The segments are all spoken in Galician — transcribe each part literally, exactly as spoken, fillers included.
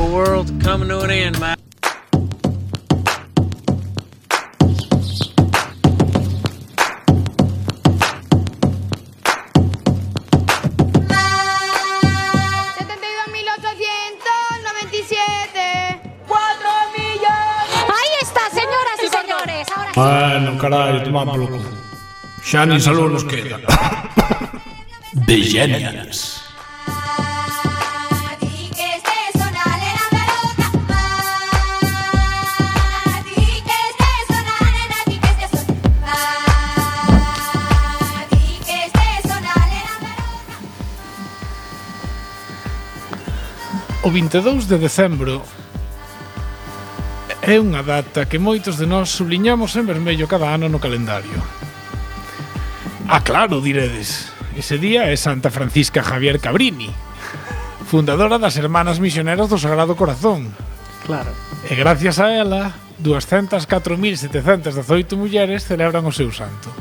world coming to an end, man. Bueno, carallo, tomamos polo cu. Xa nin salud nos queda. Begenians. O vinte e dous de decembro é unha data que moitos de nós subliñamos en vermello cada ano no calendario. Ah, claro, diredes. Ese día é Santa Francisca Javier Cabrini, fundadora das Hermanas Misioneras do Sagrado Corazón. Claro. E gracias a ela, doscientas e catro mil setecentas e dezoito mulleres celebran o seu santo.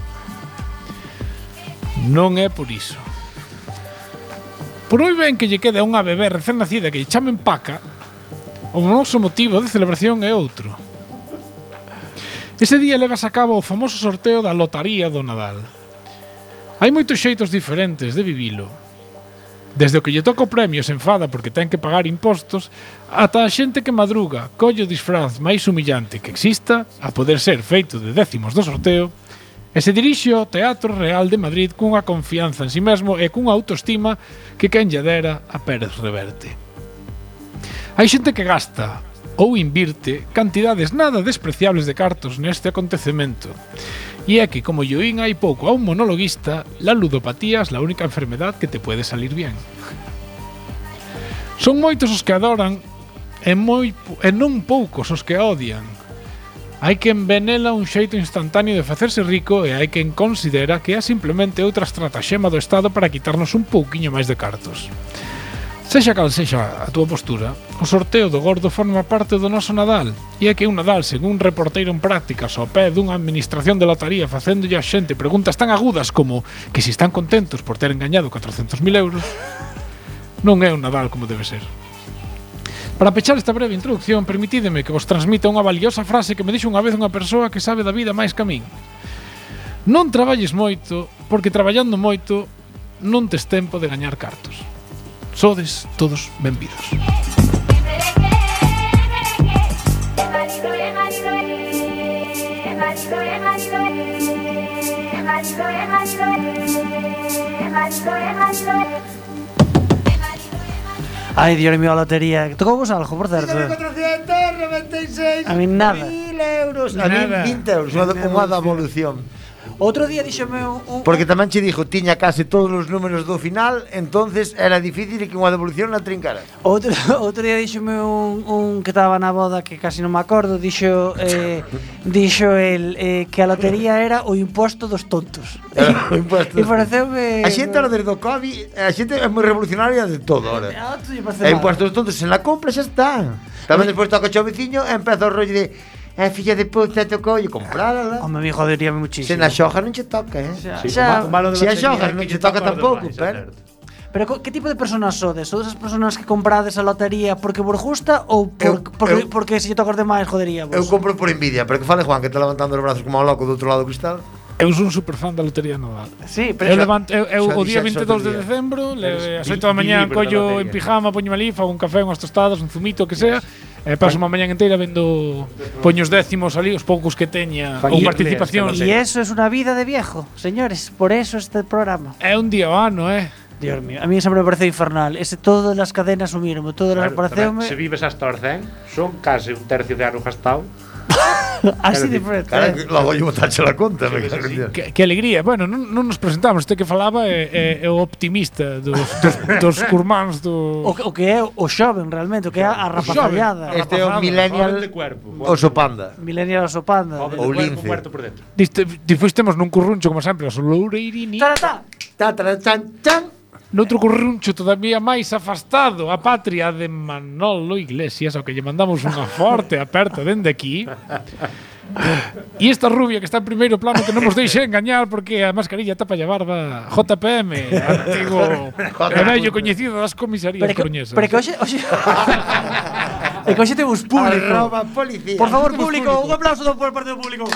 Non é por iso. Por moi ben que lle quede a unha bebé recén nacida que lle chamen Paca, o noso motivo de celebración é outro. Ese día levas a cabo o famoso sorteo da lotaría do Nadal. Hai moitos xeitos diferentes de vivilo. Desde o que lle toca o premio se enfada porque ten que pagar impostos, ata a xente que madruga, colle o disfraz máis humillante que exista, a poder ser feito de décimos do sorteo, e se dirixe ao Teatro Real de Madrid cunha confianza en si mesmo e cunha autoestima que quen lle dera a Pérez Reverte. Hai xente que gasta ou invirte cantidades nada despreciables de cartos neste acontecemento. E é que, como yo oín hai pouco a un monologuista, la ludopatía é a única enfermedad que te puede salir bien. Son moitos os que adoran e, moi, e non poucos os que odian. Hai quen venela un xeito instantáneo de facerse rico e hai quen considera que é simplemente outra estrataxema do Estado para quitarnos un pouquiño máis de cartos. Sexa cal sexa a túa postura, o sorteo do gordo forma parte do noso Nadal, e é que un Nadal, según un reporteiro en prácticas ao pé dunha administración de lotaría facéndolle a xente preguntas tan agudas como que si están contentos por ter engañado catrocentos mil euros, non é un Nadal como debe ser. Para pechar esta breve introducción, permitídeme que vos transmita unha valiosa frase que me dixo unha vez unha persoa que sabe da vida máis que a min. Non traballes moito, porque traballando moito non tes tempo de gañar cartos. Sodes todos benvidos. Ai, Dios mío, a lotería. Tocou vos algo, por certo? cuatrocentos noventa e seis A mí nada. mil euros. A mí vinte euros, unha da evolución. Outro día díxome un, un Porque tamén che dixo, tiña case todos os números do final, entonces era difícil que unha devolución la trincara. Outro, outro día díxome un, un que estaba na boda que casi non me acordo, dixo eh, dixo el eh, que a lotería era o imposto dos tontos. O imposto. E pareceume A xente ahora desde o Covid, a xente é moi revolucionaria de todo ahora. E imposto dos tontos en la compra xa está. Tamén despois toca o veciño e empeza o rollo de eh, filla de puta, tocou e comprárala. Home, me joderíame muchísimo. Se na xoja non che toca, eh? Xa, Sí, xa, o malo de se a lotería xojas é non que che lle toca toca tampouco, demais, é pero certo. Pero que tipo de personas sodes? Sodes as personas que comprades a lotería porque vos gusta ou por, Eu- porque, eu- porque se lle tocas demais jodería vos? eu compro por envidia, pero que fale Juan, que está levantando os brazos como un loco do outro lado do cristal. Eu son super fan da lotería Nadal. Sí, Eu, pero levanto, eu, eu xa o día dixen vinte e dous xa de outro día. decembro, le, Eres as oito da bi- mañá bi- libre da collo lotería. en pijama, poño ali, fago un café, unhas tostadas, un zumito, o que sea, e paso unha mañá inteira vendo poño os décimos ali, os poucos que teña ou Familia, participación. esta y eso es una vida de viejo, señores, por eso este programa. É un día ao ano, eh? Dios mío, a mí siempre me parece infernal. Ese todas las cadenas o mismo, todas las Claro, pareceume se vives hasta os cen, son case un tercio de ano gastado. así Claro, de frente. Cara, eh. que logo lle botache la conta, me Sí, cago en sí. Dios. Que, que alegría. Bueno, non, non nos presentamos, este que falaba é, é, é o optimista dos, dos, dos curmáns do... O, que- o que é o xoven realmente, o que é a rapazallada. xoven. Este é o Rapazada, millennial Joven de cuerpo. oso panda. Millennial oso panda. Joven de Ou cuerpo, lince. muerto por dentro. Diste, despois temos nun curruncho, como sempre, o Loureirini. Tarata. Ta, ta, chan, chan. Noutro curruncho todavía máis afastado, a patria de Manolo Iglesias, ao que lle mandamos unha forte aperta dende aquí. E esta rubia que está en primeiro plano que non nos deixe engañar porque a mascarilla tapa a barba, J P M, antigo e vello coñecido das comisarías Pero que, coruñesas. pero que hoxe, hoxe E que hoxe temos público. Arroba policía. Por favor, público, un aplauso por parte do público.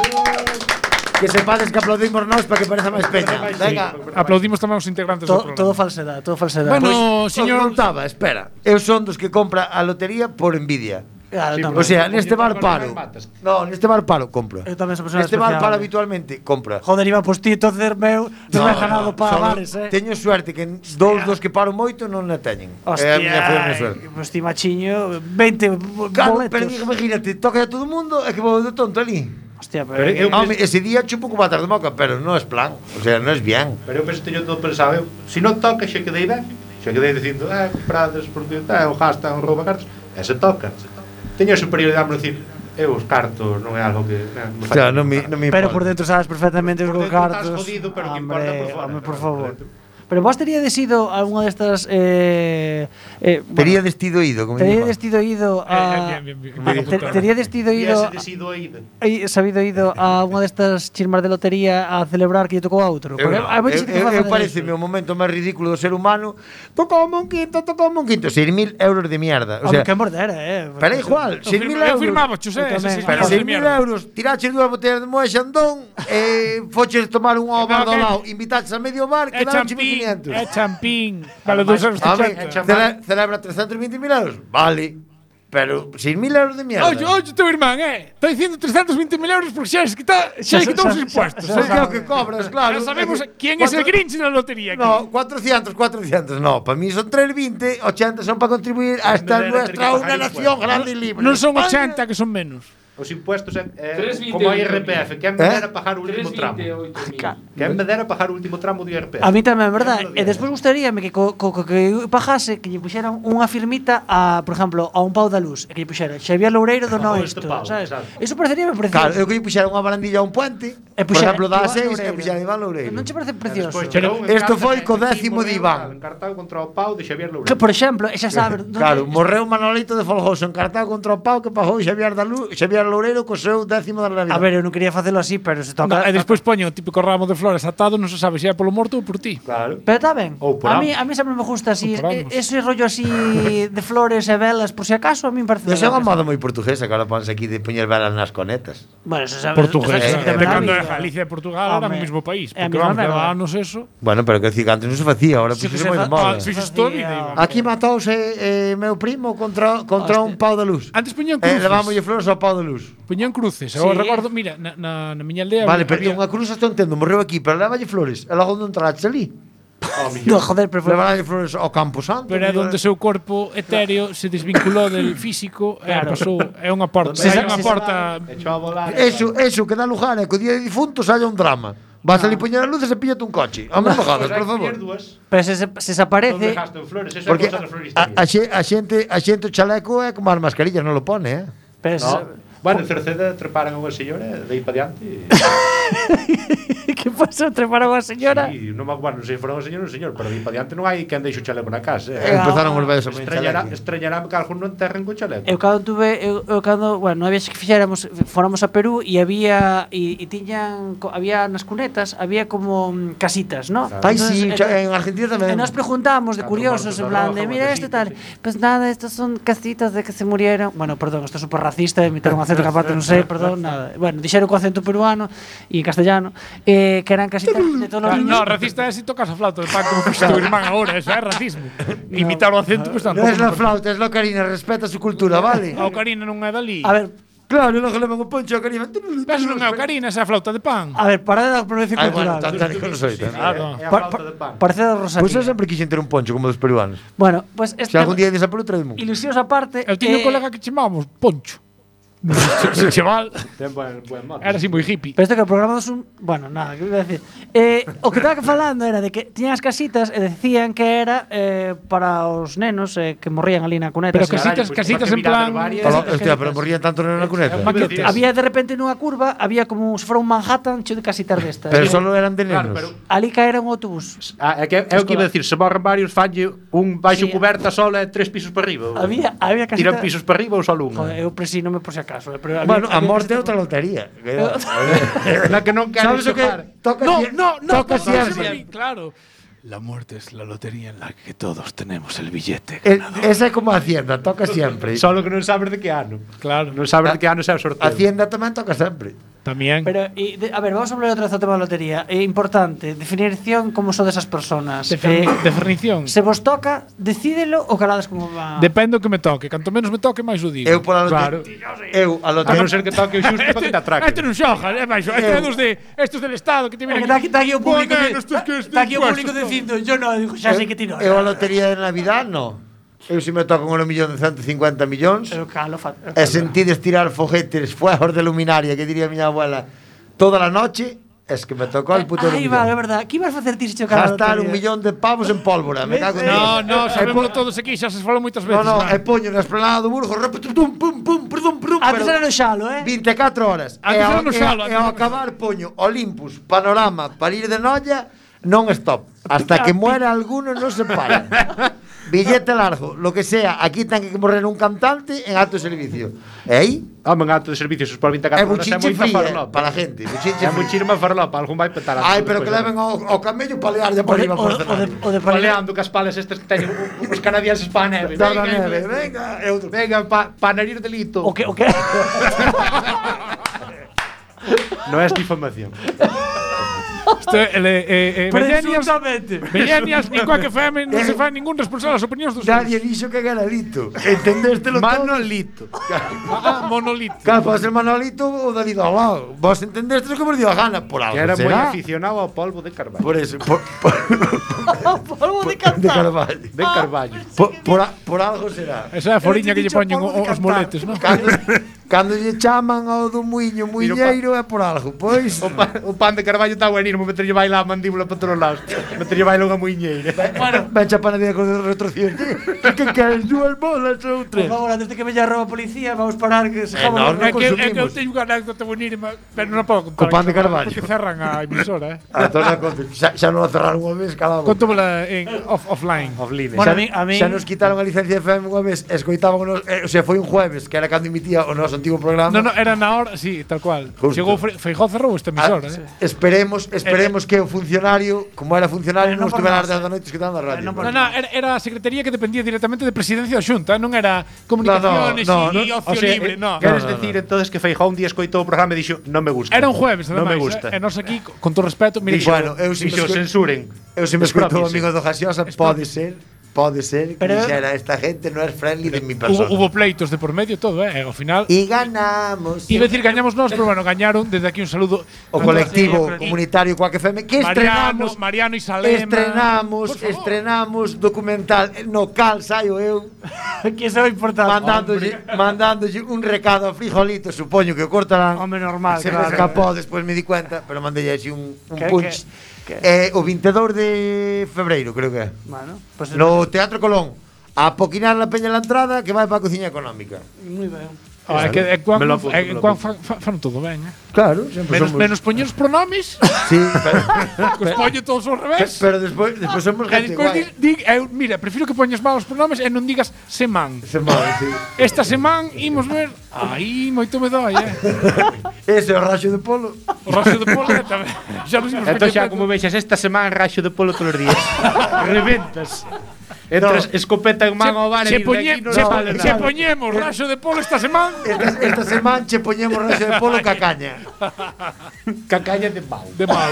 Que sepades que aplaudimos nós para que pareza máis peña. Venga. Aplaudimos tamén os integrantes do To, programa. todo falsedad, todo falsedad. Bueno, Pois, señor... os contaba, espera. Eu son dos que compra a lotería por envidia. Claro, Sí, tamén. O sea, Como neste yo bar tengo paro. las matas. No, neste bar paro compro. Eu tamén sou persona Neste bar especial. paro habitualmente compra. Joder, iba postito, entonces meu, non me he ganado para solo bares, eh. Teño suerte que dous dos que paro moito non na teñen. É a miña foi a miña suerte. Hostia, pues ti machiño, veinte Claro, boletos. pero imagínate, toca a todo o mundo e que vou de tonto ali. Hostia, pero, Pero eu- Home, ese día chupo con batas de moca, pero non es plan, o sea, non es bien. Pero eu penso que teño todo pensado. Eu, se non toca, xa quedei ben. Xa quedei dicindo, ah, comprades, porque ah, o gasta, un rouba cartas. E se toca. Teño a superioridade de decir, eu os cartos non é algo que... Non, O sea, non me, non me pero importa. por dentro sabes perfectamente os Por go dentro cartos. estás jodido, pero que Hombre, importa por fora, hombre, por claro, favor. por dentro. Pero vos teríades ido a unha destas eh eh Tería bueno, destido ido, como tería digo. destido ido a Eh, bien, bien, bien, a- bien te- apuntado. tería destido E ido ese decido ido. Hai sabido ido a unha destas chismas de lotería a celebrar que lle tocou a outro. Eu, Porque non. hai moita eu, xente que eu, fai eu facer parece iso. o momento máis ridículo do ser humano. Tocou un quinto, tocou un quinto, seis mil euros de mierda. O sea, Hombre, que mordera, eh. pero é igual, Eu seis mil firma- eu euros. firmaba, José, Eu ese tamén. seis mil Pero euros de seis mil mierda. euros, tiraches dúas botellas de Moët Chandon, eh, foches tomar un ao bar do que- lado, invitaches a medio bar, É quedaron mil champín, quinientos. é champín. Vale, dous euros A ver, ochenta. cele- celebra trescentos veinte mil euros, vale. Pero seis mil euros de mierda. Oye, oye, teu irmán, eh. Está dicindo trescentos veinte mil euros porque xa se quita, xa se Xa- quitou os xa- impuestos. xa- Sabes eh. que é o que cobras, claro. Ya sabemos É que quién es el cuatro- Grinch de la lotería aquí. No, cuatrocientos, cuatrocientos, no. Para mí son trescientos veinte, ochenta son para contribuir a esta Debe de nuestra tener que una pagar nación impuestos. grande y libre. Non son España. ochenta, que son menos. Os impuestos é, é tres vinte como a e I oito R P F, que é me Eh? dera pagar o último tramo. Que é me dera pagar o último tramo do I R P F. A mí tamén, verdad? Eu non lo E digo. despois gustaríame que co, co, co que eu pagase que lle puxeran unha firmita a, por exemplo, a un pau da luz, e que lle puxera Xavier Loureiro do Bajo Noesto, este pau, sabes? exacto. Eso parecería precioso. Claro, eu que lle puxera unha barandilla a un puente, E por puxera exemplo, da Iván A seis, e Loureiro. puxera Iván Loureiro. Non che parece E precioso? despois Pero chegou un esto carta foi que co aquí décimo de morreu, Iván. tal, encartado contra o pau de Xavier Que, Loureiro. por exemplo, e xa sabes, non Claro, te- morreu Manolito de Folgoso encartado contra o pau que pagou Xavier, da Luz, Xavier Loureiro co seu décimo da Navidad. A ver, eu non quería facelo así, pero se No, toca. e despois poño o típico ramo de flores atado, non se sabe se é polo morto ou por ti. Claro. Pero está ben. Ou por A ambos. mí, a mí sempre me gusta así, Ou por e- ambos. ese rollo así de flores e velas, por si acaso, a mí me parece. Esa é unha ben. moda moi portuguesa que ahora ponse aquí de poñer velas nas conetas. Bueno, eso sabes. Portugués. eso eh, existe De tamén na cando vida. era Galicia e Portugal eran o Home, mismo país. é a Porque mesma vamos, leva merda. anos eso. Bueno, pero que decir que antes non se facía, ahora Sí que puxose se moi de fa- moda. Ah, fixos toda a vida, Iván. Aquí matouse eh, meu primo contra, contra un pau de luz. Antes poñían Eh, cruces. levámoslle flores ao pau de luz. Poñían cruces. Sí. Eu recordo, mira, na, na, na miña aldea Vale, pero había- unha cruz estou entendo, morreu aquí, pero levalle flores. E logo non trache ali. Ao millón. No, joder, pero foi- Levalle flores ao Campo Santo. pero é onde o seu corpo etéreo se desvinculou del físico e Claro. pasou é unha porta, Se é sa- unha se porta. Echou a volar. Eso, eso que dá lugar é que o día de difuntos haya un drama. Vas ali poñer as luces e píllate un coche. Home, non jodas, por favor. Pero se, se, se Donde aparece. dejaste en flores, esa Porque cosa a, da floristería. a, xe- a xente, a xente o chaleco é como as mascarillas, non lo pone, eh? Pero se, No. Bueno, en Cerceda treparan a unha señora de aí para diante. que pasou? Treparon a señora? Sí, non me bueno, non sei se fora unha señora ou un señor, pero de aí para diante non hai quen deixe o chaleco na casa. Eh, Eh. Empezaron os vellos a poñer Estreñará, chaleco. estreñará que algún non enterren con chaleco. Eu cando tuve, eu, eu cando, bueno, non había que fixéramos, fóramos a Perú e había e, e tiñan co- había nas cunetas, había como mm, casitas, ¿no? Ai, Entonces, sí, eh, cha- en Argentina E tamén. nos preguntamos de Claro, curiosos, muertos en de plan roja, de, mira muertecitos, esto tal. sí. Pues nada, estos son casitas de que se murieron. Bueno, perdón, esto é super racista, imitaron un acento que aparte non sei, perdón, nada. Bueno, dixeron co acento peruano e castellano, eh, que eran casitas de todos os Ah, niños. no, racista é si tocas a flauta de pan como fixo teu irmán agora, eso é racismo. Imitar o acento, pois Non tampouco. es la flauta, es la Karina, respeta su cultura, vale? A Ocarina non é dali. A ver, Claro, logo levan o poncho a Karina. Eso non é Ocarina, esa é a flauta de pan. a ver, para de dar provincia Ai, bueno, cultural. tan tánico non soy. tan- Claro. É a Pa- flauta pa- de pan. Parece da Rosalía. Pois eu sempre quixen ter un poncho como dos peruanos. Bueno, pues Se este algún día desa Perú, traedme un. ilusións aparte. Eu tiño un eh, colega que chamábamos Poncho. Se chaval, Ten buen, buen modo. era así moi hippie. Pero isto que o programa dos un... Bueno, nada, que iba a decir. Eh, o que estaba falando era de que tiñan as casitas e decían que era eh, para os nenos eh, que morrían ali na cuneta. Pero así. casitas, Carallo, pois, casitas en porque plan. mirade varias. Hola, es- hostia, es- pero morrían tanto na cuneta. Maquetes. Había de repente nunha curva, había como se fora un Manhattan cheo de casitas destas. Pero Eh, solo eran de Claro, nenos. pero Ali caera un autobús. Ah, é que é o que iba a decir, se morren varios, fanlle un baixo Sí. cuberta sola e tres pisos para arriba. Había había casitas. Tiran pisos para arriba ou solo unha? Joder, eu presínome por si acaso, eh, pero había, Bueno, a había morte é casitas- outra lotería. Na que non queren Sabes o que? xogar. Toca No, si- no, no, toca no, si no, alguén. claro. La muerte es la lotería en la que todos tenemos el billete. El, esa é como a Hacienda, toca sempre. Solo que non sabes de que ano. Claro. Non sabes de que ano xa o sorteo. Hacienda tamén toca sempre. También. Pero, y, de, a ver, vamos a hablar otra vez del tema de la lotería. É importante, definición como son desas personas. Defini- Eh, definición. Se vos toca, decídelo ou calades como va. Depende do que me toque. Canto menos me toque, máis o digo. Eu pola lotería. Claro. Eu a A lotería. non ser que toque o xusto para que te atraque. Este non xoja, é baixo. Este é dos de estos del Estado que te É vienen que está aquí, está aquí o público, Bueno, de- estos que está aquí o impuestos, público todo. dicindo, yo no, digo, xa sei que ti non. Eu a lotería de Navidad, no. Eu se me toca un millón de ciento cincuenta millóns. Eu calo, fa, eu E calo. sentides tirar foguetes, fuegos de luminaria, que diría miña abuela, toda la noche, es que me tocó el puto Aí va, é millón. verdad. Que ibas facer ti se chocaba a Gastar un lotería? millón de pavos en pólvora, me cago en No, Dios. no, E sabémoslo po- todos aquí, xa se falou moitas veces. No, no, man. e poño na esplanada do Burgo, repito, pum, pum, pum, perdón, perdón, Antes pero era no xalo, eh? vinte e catro horas. Antes e ao, era no e- xalo, e antes ao era no acabar poño Olympus, Panorama, Parir de Noia, non stop. Hasta que muera alguno non se para. Billete largo, lo que sea, aquí ten que morrer un cantante en alto servicio. E aí, Home, en acto de servicios por vinte e catro é horas é buchinche moita fría farlopa. para a gente. Buchinche É moi fría. chirma farlopa, algún vai petar. Ai, pero que leven ao, ao camello para liar ya O por de, arriba o, por o de, escenario. o de Palero. Paleando cas palas estes que teñen os canadienses pa a neve. Dar na Venga, neve, venga, e outro. Venga, pa, pa narir delito. O que, o que? Non é difamación. Isto é, ele, eh, eh, millennials, Presuntamente. millennials, nin coa que F M non se fai ningún responsable das opinións dos Nadie dixo que era Lito. Entendéstelo todo? Manolito. Ah, monolito. Claro, pode ser Manolito ou David ao lado. Vos entendéstelo como os dio a gana. Por algo Que era moi será. aficionado ao polvo de Carballo. Por eso, por, por, Polvo de de cantar. Carvalho. De Carballo. Por, por, a- por algo será. Esa é a foriña que lle dicho poñen polvo de o- os cantar. moletes, non? Cando, cando lle chaman ao do muiño muiñeiro é por algo. Pois, O, pa, o pan de Carballo está buenísimo, meterlle baila a mandíbula para todos lados. Meterlle baila unha muiñeira. bueno, ven a panadería con retrocesión. Que queres dúas bolas ou Por tres? favor, antes de que me lle arroba a policía, vamos parar que se Eh, jama no, los no, É que, é que eu consumimos. teño unha anécdota bonírima, pero non a podo Co contar. pan de aquí, Carballo. Porque cerran a emisora, eh. A toda conta. Xa, xa non a cerraron unha vez, calabo. Contómola en off, offline. Offline. Bueno, Xa, a mí- a mí- xa nos quitaron a licencia de F M unha vez, escoitaban o nos, eh, o sea, foi un jueves, que era cando emitía o noso antigo programa. No, no, era na hora, sí, tal cual. Justo. Chegou Fe- Feijóo cerrou esta Ah, emisora, eh. Esperemos, esperemos que o funcionario, como era funcionario, Pero non non por estuvera ás nós, dez da noite escutando a radio. non por No, no, era, era a secretaría que dependía directamente de presidencia da Xunta, non era comunicaciones No, no, e no, ocio O sea, libre, eh, no. Queres No, no, decir entonces que Feijóo un día escoitou o programa e dixo non me gusta. Era un jueves, Non me ademais, gusta. eh, e nós aquí, con todo respeto, mira, Dixo, Bueno, eu si me dixo esco- censuren. Eu se me escoitou o Exprópiese. amigo do Gaseosa, pode ser, pode ser que Pero- dixera esta gente non é friendly de mi hubo, persona. hubo pleitos de por medio todo, eh, e ao final E ganamos. iba a decir gañamos nós, pero bueno, gañaron desde aquí un saludo O a colectivo todas- comunitario Coac F M que Mariano, estrenamos Mariano y Salema. Estrenamos, Por favor. estrenamos documental no cal saio eu Que eso é importante. mandándolle, mandándolle un recado a Frijolito, supoño que o cortarán. Hombre, normal, Se me claro. escapou, despois me di cuenta, pero mandei así un, un Que- punch. que- Eh, o veintidós de febreiro, creo que é. Bueno, pues No Teatro Colón. A poquinar la peña la entrada que vai para a cociña económica. Muy ben. Ah, é que é cuan, Me lo apunto, é me lo cuan apunto. fan, fan todo ben, eh. Claro, sempre Menos, somos. menos poñer os pronomes, Sí, pero, que os poño todos ao revés. pero despois, despois somos E gente despois guai. di, di, eu, mira, prefiro que poñas mal os pronomes e non digas semán. Se move, sí. Esta semán imos ver. Aí moito me doi, eh. Ese é o raxo de polo. O raxo de polo tamén. Xa nos imos Entón xa coñecendo. como vexas esta semana raxo de polo todos os días. Reventas. Entras No. escopeta en man ao bar Se, e de poñe, aquí non se, vale se nada. poñemos raxo de polo esta semana Esta, esta semana che poñemos raxo de polo ca caña. Cacaña de pau. de mal.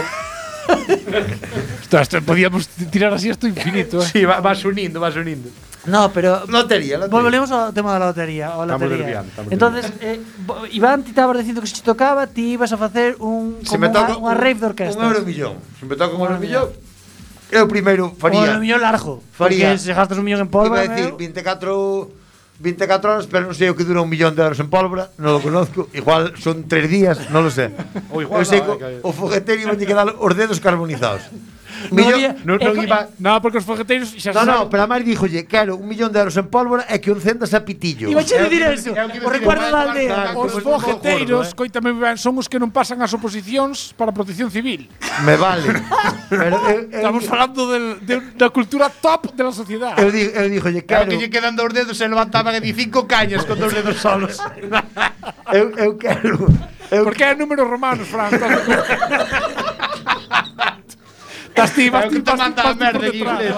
Esto, esto, podíamos tirar así esto infinito, eh. Sí, va- vas unindo, vas unindo. No, pero Lotería, lotería. volvemos ao tema da lotería, ao Estamos lotería. desviando, estamos Entonces, eh, bo- Iván, ti estabas dicindo que se te tocaba, ti ibas a facer un Se como me toca unha, unha rave de orquesta. Un euro millón. Se me toca un euro millón, eu primeiro Un faría. euro millón largo. Faría. Porque se gastas un millón en Iba pólvora, a decir meu, veinticuatro veinticuatro horas, pero non sei o que dura un millón de euros en pólvora, non lo conozco. Igual son tres días, non lo sé. O igual eu sei no, que eh, que- o foguetero iba a quedar os dedos carbonizados. Non Millón- había- Non, non Eh, iba... No, porque os fogueteiros xa No, se no, sabe. pero a máis díjolle, quero un millón de euros en pólvora e que o encendas a pitillo. Iba a che É o dicir que- eso. é o que iba O a decir, recuerdo vai da a aldea. marcar, Os como es un fogueteiros, gordo, coítame ben, son os que non pasan as oposicións para a protección civil. Me vale. Pero eu, eu, Estamos falando del, de, da cultura top de la sociedade. eu, di- eu díjolle, Claro quero, que lle quedan dos dedos e levantaban e di cinco cañas con dos dedos solos. eu, eu quero. Eu, Porque é números romanos, Fran. Estás ti, vas É o ti, que te vas ti, manda a vas ti por merda en detrás. inglés.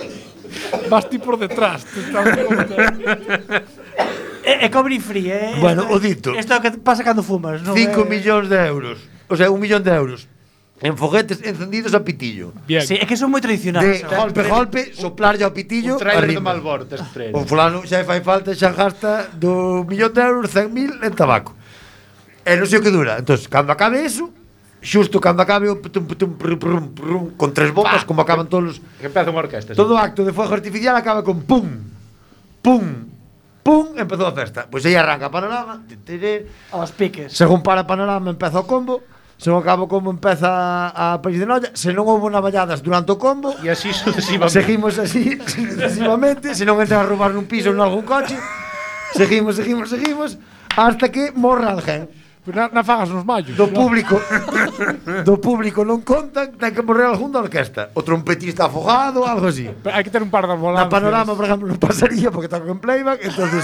va. Vas ti por detrás. te estás por- É, é cobre free, eh? Bueno, Isto- o dito. Isto é o que pasa cando fumas, non? cinco É- millóns de euros. O sea, un millón de euros. En foguetes encendidos a pitillo. Bien. Sí, é que son moi De tradicionales. golpe, golpe, soplarlle ao pitillo Un trailer de arriba. Malboro, tes trailer. O fulano xa fai falta, xa gasta do millón de euros, cen mil en tabaco. E non sei o que dura. Entón, cando acabe eso, xusto cando acabe o putum, putum, prum, prum, prum, con tres bombas, como acaban todos os... Que empeza unha orquesta. Todo acto de fuego artificial acaba con pum, pum, pum, empezou a festa. Pois aí arranca Panorama, titiré, Aos piques. según para Panorama empeza o combo, según acaba o combo empeza a País de Noia, se non houve navalladas durante o combo, E así sucesivamente. seguimos así sucesivamente, se non entran a roubar nun piso ou en algún coche, seguimos, seguimos, seguimos, hasta que morra alguén. Pues na, na fagas nos mallos. Do público do público non contan, ten que morrer algún da orquesta. O trompetista afogado, algo así. Hai que ter un par de ambulancias. Na Panorama, por exemplo, non pasaría porque toca en playback, entonces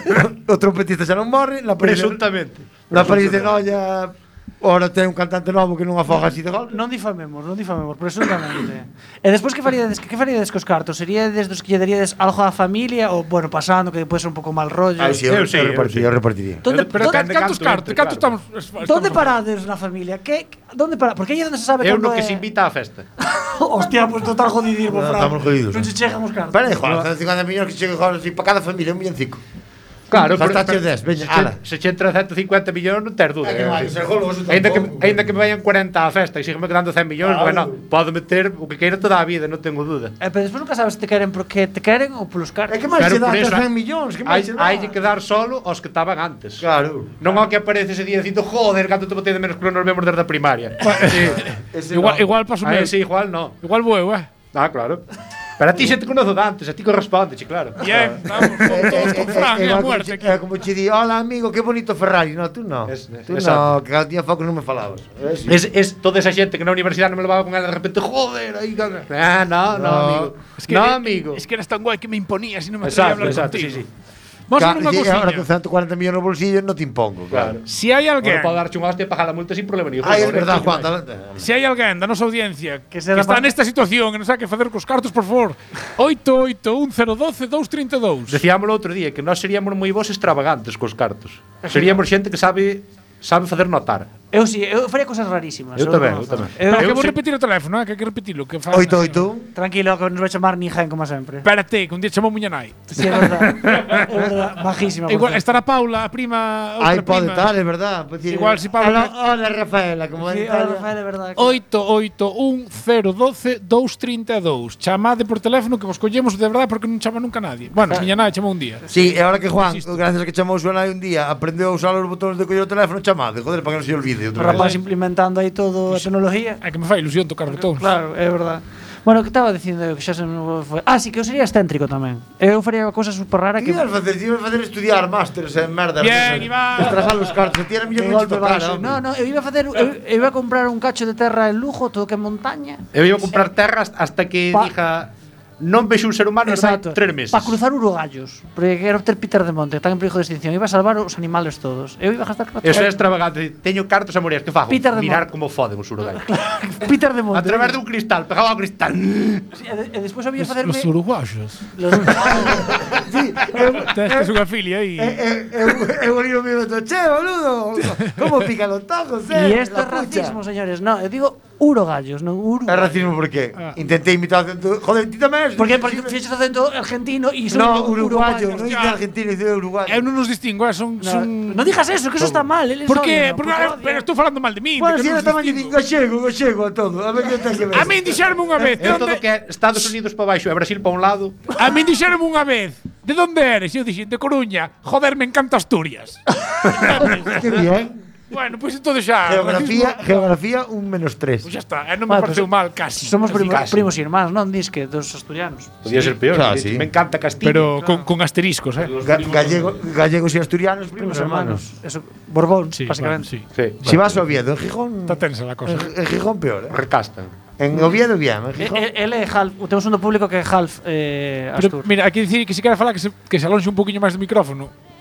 o trompetista xa non morre, na París, Presuntamente. na París de Noia, ora ten un cantante novo que non afoga así de golpe. Non difamemos, non difamemos, presuntamente. E despois que faríades, que faríades cos cartos? Seríades dos que lle daríades algo á familia ou, bueno, pasando, que pode ser un pouco mal rollo? Ai, sí, eu, Eu sí, eu eu repartiría, sí. eu repartiría. Donde, Pero donde, depende Cantos canto cartos? entre, Cantos claro. estamos? donde estamos- parades na familia? Que, donde para? Porque aí é onde se sabe Eu cando no que é... se invita á festa. Hostia, pues total jodidismo, No, Fran. estamos jodidos, Non eh. se chegan os cartos. Espera aí, Juan, ciento cincuenta millóns que chegue Juan así para cada familia, un villancico. Claro, Gastaches dez, veña, se ala. che- se che entra ciento cincuenta millóns non ter duda. É que vai, eh. se jolo, eso Ainda que, tampouco. ainda que me vayan cuarenta á festa e sigame quedando cen millóns, Claro. bueno, podo meter o que queira toda a vida, non tengo duda. Eh, pero despois nunca sabes se te queren porque te queren ou polos cartos. É que máis Claro, se dá por eso, cen millóns, que máis Hai, se dá. hai que quedar solo aos que estaban antes. Claro. Non ao que aparece ese día dicindo, joder, canto te botei de menos que nos vemos desde a primaria. sí. Ese Igual, no. igual paso A meu. ese igual no. Igual vou eu, eh. Ah, claro. Pero a ti se te conozo de antes, a ti corresponde, che, claro. Bien, vamos, todos con Fran, eh, a muerte aquí. É como che di, hola amigo, que bonito Ferrari. No, tú no. Es- es- Tú exacto. no, que cada día foco non me falabas. É así. Es, es toda esa xente que na universidade non me levaba con ela de repente, joder, aí gana. Ah, no, no, No. amigo. Es que, no, amigo. Es que eres tan guay que me imponías y no me atrevía a Exacto, hablar exacto, contigo. sí, sí. Vamos a Ca- hacer unha sí, ahora con cosilla. ciento cuarenta millóns no bolsillo non te impongo, claro. Claro. Si hai alguén, Bueno, podo darche un hostia e pagar la multa sin problema ninguno. Ai, é Ahora, verdad, sí, Juan. vai. dale- si hai alguén da nosa audiencia que, Que será está pa- nesta situación e non sabe que facer cos cartos, por favor, oito oito un cero un dos dous tres dous. Decíámoslo outro día que nós seríamos moi vos extravagantes cos cartos. Seríamos xente que sabe sabe facer notar. Eu si, sí, eu faría cosas rarísimas. Eu tamén, eu reconozco. tamén. Eu, Pero que Eu vou se- repetir o teléfono, eh, que hai que repetilo, que fa- oito oito. Tranquilo, que non vai chamar ni gen como sempre. Espérate, que un día chamou miña nai. Si, sí, é verdad. É verdad, bajísima. por Igual cierto. estará Paula, a prima, outra Ai, pode prima. estar, é verdad. Pode decir, Igual si Pablo- Hola, hola, Rafaela, como Sí, en hola, Italia. Rafael, é verdad. que- oito oito un cero un dos dous tres dous. Chamade por teléfono que vos collemos de verdade porque non chama nunca nadie. Bueno, miña nai chamou un día. Sí, e ahora que Juan, Insisto. gracias a que chamou súa nai un día, aprendeu a usar os botóns de coller o teléfono, chamade, joder, para que non se lle olvide O outra rapaz vez. implementando aí todo a tecnología. É que me fai ilusión tocar botóns. Claro, é verdad. Bueno, que estaba dicindo eu que xa se me foi. Ah, sí, que eu sería excéntrico tamén. Eu faría unha cousa super rara Que que ibas facer? Ibas facer estudiar másteres en merda. Bien, Iván. Estragar os cartos, ti era que mellor non golpe tocar, baixo. hombre. No, no, eu iba a facer eu, eu iba a comprar un cacho de terra en Lugo, todo que é montaña. Eu iba a comprar terras hasta que Pa- dixa non vexo un ser humano Exacto. en tres meses. Para cruzar urogallos, porque quero ter Peter de Monte, que están en perigo de extinción. Iba a salvar os animales todos. Eu iba a gastar Eso é extravagante. Teño cartos a morir, que fago? Peter de Mirar Monte. como foden os uruguayos. Peter de Monte. A través dun cristal, pegado ao cristal. Sí, e, de- e despois había Os, facerme los uruguayos. los Sí, eu, Tes unha filia aí. eu, eu, eu olí o mío e che, boludo, como pican os tojos, eh? E isto é la pucha. racismo, señores. No, eu digo urogallos, non uru. É racismo por qué? Ah. Intentei imitar o acento. Joder, ti tamén. Porque porque fixes acento argentino e son No, uruguayo, non uruguayos. dice argentino, dice uruguayo. Eu non nos distingo, eh, son... No, son... no digas eso, que eso está mal. Eles Por que? odian, Porque, porque eh, odian. pero estou falando mal de mí. Bueno, de que si non era nos tamaño distingo. gallego, gallego a todo. A ver que ten que ver. A min dixeronme unha vez, de Eu todo onde... que é Estados Unidos para baixo e Brasil para un lado. A min dixeronme unha vez, de onde eres? E eu dixen, de Coruña. Joder, me encanta Asturias. Que bien. Bueno, pois pues entón xa. Geografía, racismo- geografía un menos tres. Pois xa está, eh, non me Bueno, pareceu pues, mal casi. Somos Así primos, casi. primos irmáns, non? Dis que dos asturianos. Podía ser peor. Claro, sí. sí. Me encanta Castilla. Pero con, con asteriscos, eh. Ga gallego, gallegos e asturianos, primos Primos hermanos. hermanos. Eso, Borbón, Sí, básicamente. bueno, sí. Sí. Si vas a Oviedo, en Gijón. Está tensa la cosa. En, en Gijón peor, eh. Recastan. En Oviedo bien, en Gijón. Eh, eh, Ele é half, temos un do público que é half eh, Pero Astur. mira, hai que dicir que se quere falar que se, que se alonxe un poquinho máis do micrófono.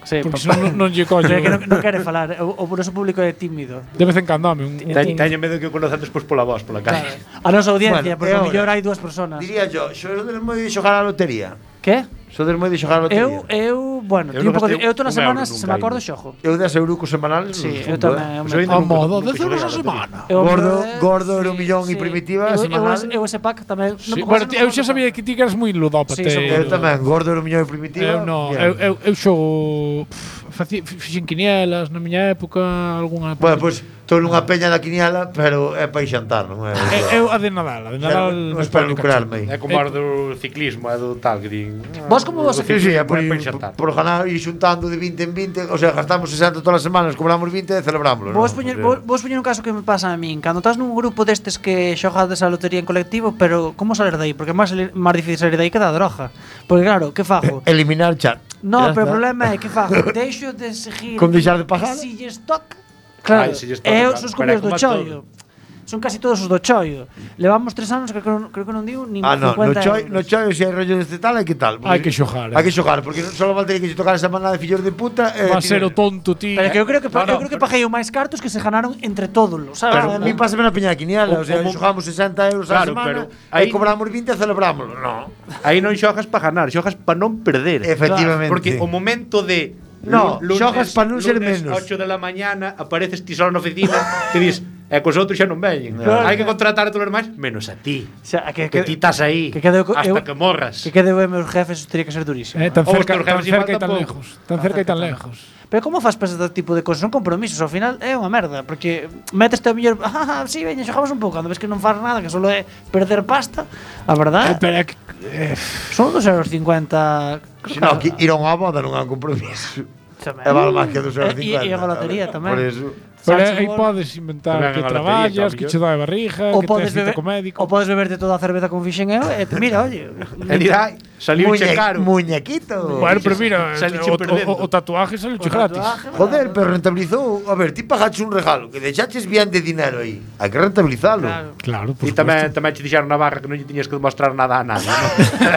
Sí, Porque pa- senón non, non lle collo. É que non, non quere falar, o, o noso público é tímido. De vez en cando, home, un, un, Te- Teño medo que o conozan despois pola voz, pola calle. A nosa audiencia, Bueno, porque e ao ahora? mellor hai dúas personas. Diría yo, sodes moi de xogar a lotería. Que? Sodes moi de xogar a lotería. Eu, eu, bueno, Eu tío, un non pouco de, gastei eu todas as un semanas, euro se nunca me acordo, ainda. xogo. Eu dez euros semanales. Sí, no eu fundo, tamén. eh. eu Pois me- eu ainda a nunca- modo, nunca dez euros xoguei a a lotería. semana. Eu Gordo, me- gordo, euro millón e sí. primitiva Eu, eu, semanal. ese- eu ese pack tamén. Sí, non- bueno, non- eu xa sabía que ti que eras moi ludópata. Sí, son Eu tamén, gordo, euro millón e primitiva. Eu no, bien. eu, eu, eu xogo pff, faci, fixen quinielas na miña época, algunha Bueno, pois estou nunha peña da quiniela, pero é para ir xantar, non é? eu, eu a de Nadal, a de Nadal non espero lucrarme aí. É como as do ciclismo, é do tal que din. Vos como vos- Sí, sí, é por, ir ir, por, por ganar e xuntando de vinte en vinte, o sea, gastamos sesenta todas as semanas, cobramos vinte e celebrámoslo. Vos non? poñer, O sea, vos, vos poñer un caso que me pasa a min. Cando estás nun grupo destes que xogades a lotería en colectivo, pero como salir de aí? Porque é máis, máis difícil salir de aí que da droga. Porque claro, que fago? eliminar chat. No, Ya pero o está. problema é que fago. Deixo de seguir. Con deixar de pagar? Si lles toca. Claro, Ai, si lles toca, eu claro. son Pero é os do como a chollo. Son casi todos os do chollo. Levamos tres anos que creo, creo que non digo nin Ah, no, no cincuenta choi, euros. no choi, se hai rollo deste tal, hai que tal. porque- Hai que xogar, eh. Hai que xogar, porque non só valdría que se tocar esa manada de fillos de puta. eh, Va a ser tiene- o tonto, ti. Pero é que eu creo que, No, eu no, creo que pero- paguei o máis cartos que se ganaron entre todos, sabes? Pero a mí pásame na peña da quiniela, o, O- sea, o- xogamos sesenta euros a Claro, semana pero e aí- cobramos vinte e celebrámoslo. No. Aí non xogas para ganar, xogas para non perder. Efectivamente. Porque o momento de No, lu- xogas pa non ser lunes menos. ocho de la mañana, apareces ti solo na oficina, te dis, e cos outros xa non veñen. Claro. Hai que contratar a todos os máis, menos a ti. O sea, que, Que que, ti estás aí que quede co- hasta eu- que morras. que quede o meus jefes teria que ser durísimo. Eh, tan Ou os cerca, teus tan jefes cerca e igual tan tampouco. lejos. Tan cerca e tan lejos. Pero como faz para ese tipo de cosas? Son compromisos, ao final é unha merda, porque meteste a mellor, ah, si, sí, veña, xogamos un pouco, cando ves que non faz nada, que solo é perder pasta, a Eh, verdade, pero é que eh, son dos euros cincuenta. Se non, que ir a unha boda non é un compromiso. Tamén. É vale máis que dos euros E- cincuenta. E a lotería tamén. Por eso. pero Salche aí bol. podes inventar Tamén que a lotería, traballas, que que ao che dá a barriga, Ou que podes tes cita beber, co médico. ou podes beberte toda a cerveza con fixen eu, e mira, oye, E dirá, saliu che Muñe- caro. Muñequito. Bueno, pero mira, Saliche o, perdendo. o, o tatuaje sale che gratis. Joder, pero rentabilizou. A ver, ti pagaches un regalo que deixaches bien de dinero aí. Hai que rentabilizalo. Claro. Claro, por E tamén, supuesto. tamén che dixeron na barra que non lle tiñas que demostrar nada a nadie, non?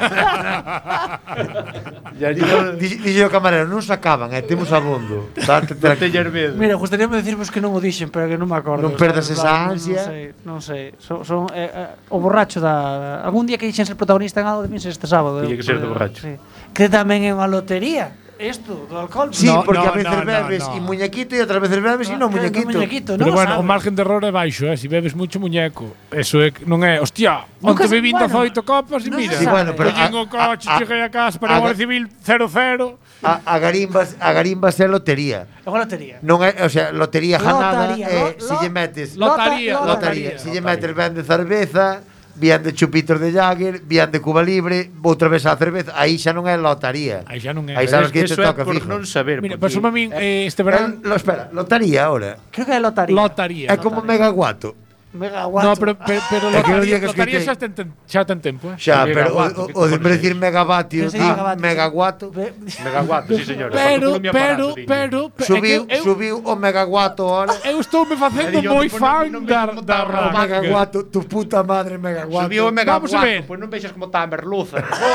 Ya Dixo dixo o camarero, non sacaban, eh, temos abondo. Date non teñas medo. Mira, gustaríame decirvos que non o dixen, pero que non me acordo. Non perdas sabes? esa Non- ansia. Non sei, non sei. Son, son eh, eh, o borracho da algún día que dixen ser protagonista en algo de min este sábado. Tiña que ser do borracho. Sí. Que tamén é unha lotería. Isto, do alcohol. Sí, No, porque no, a veces no, no, bebes no. e muñequito e outras veces bebes e non Que- que muñequito. muñequito, Pero non bueno, sabe. o margen de error é baixo, eh? Si bebes mucho muñeco. Eso é, que- non é, hostia, Nunca onte se- bebín bueno, dezoito copas e non se mira. Sí, bueno, pero collín a- o coche, a- a- cheguei a casa para a- a Guardia Civil cero cero. A, a garimbas, a garimbas é lotería. É unha lotería. Non é, o sea, lotería ganada Lotaría, é lo- se lo- lle metes Lotaría, Lota- lotaría, se lle metes ben de cerveza, bien de chupitos de Jagger, bien de Cuba Libre, outra vez a cerveza, aí xa non é lotaría. Aí xa non é. Aí sabes que te Eso é toca por fijo. non saber. Mira, porque- pasou a min eh, este Eh, verán lo, espera, lotaría ahora. Creo que é lotaría. lotaría. É como megaguato. Mega No, guacho. pero, pero, pero É que o lotaría, día que lotaría escoitei- xa ten, ten, xa ten tempo, eh? Xa, El pero megaguato, o, que o de cojones decir megavatio, Sí, sí, di megavatio. megaguato. Ve- Megaguato, sí, señor. Pero, Falta pero, por un pero, pero, Subiu, é que eu, subiu o megaguato ahora. eu estou me facendo E digo, moi tipo, fan non- non da, vexo da como tá O ranga. megaguato, tu puta madre megaguato. Subiu o megaguato, Vamos a ver. pois non vexas como está a merluza.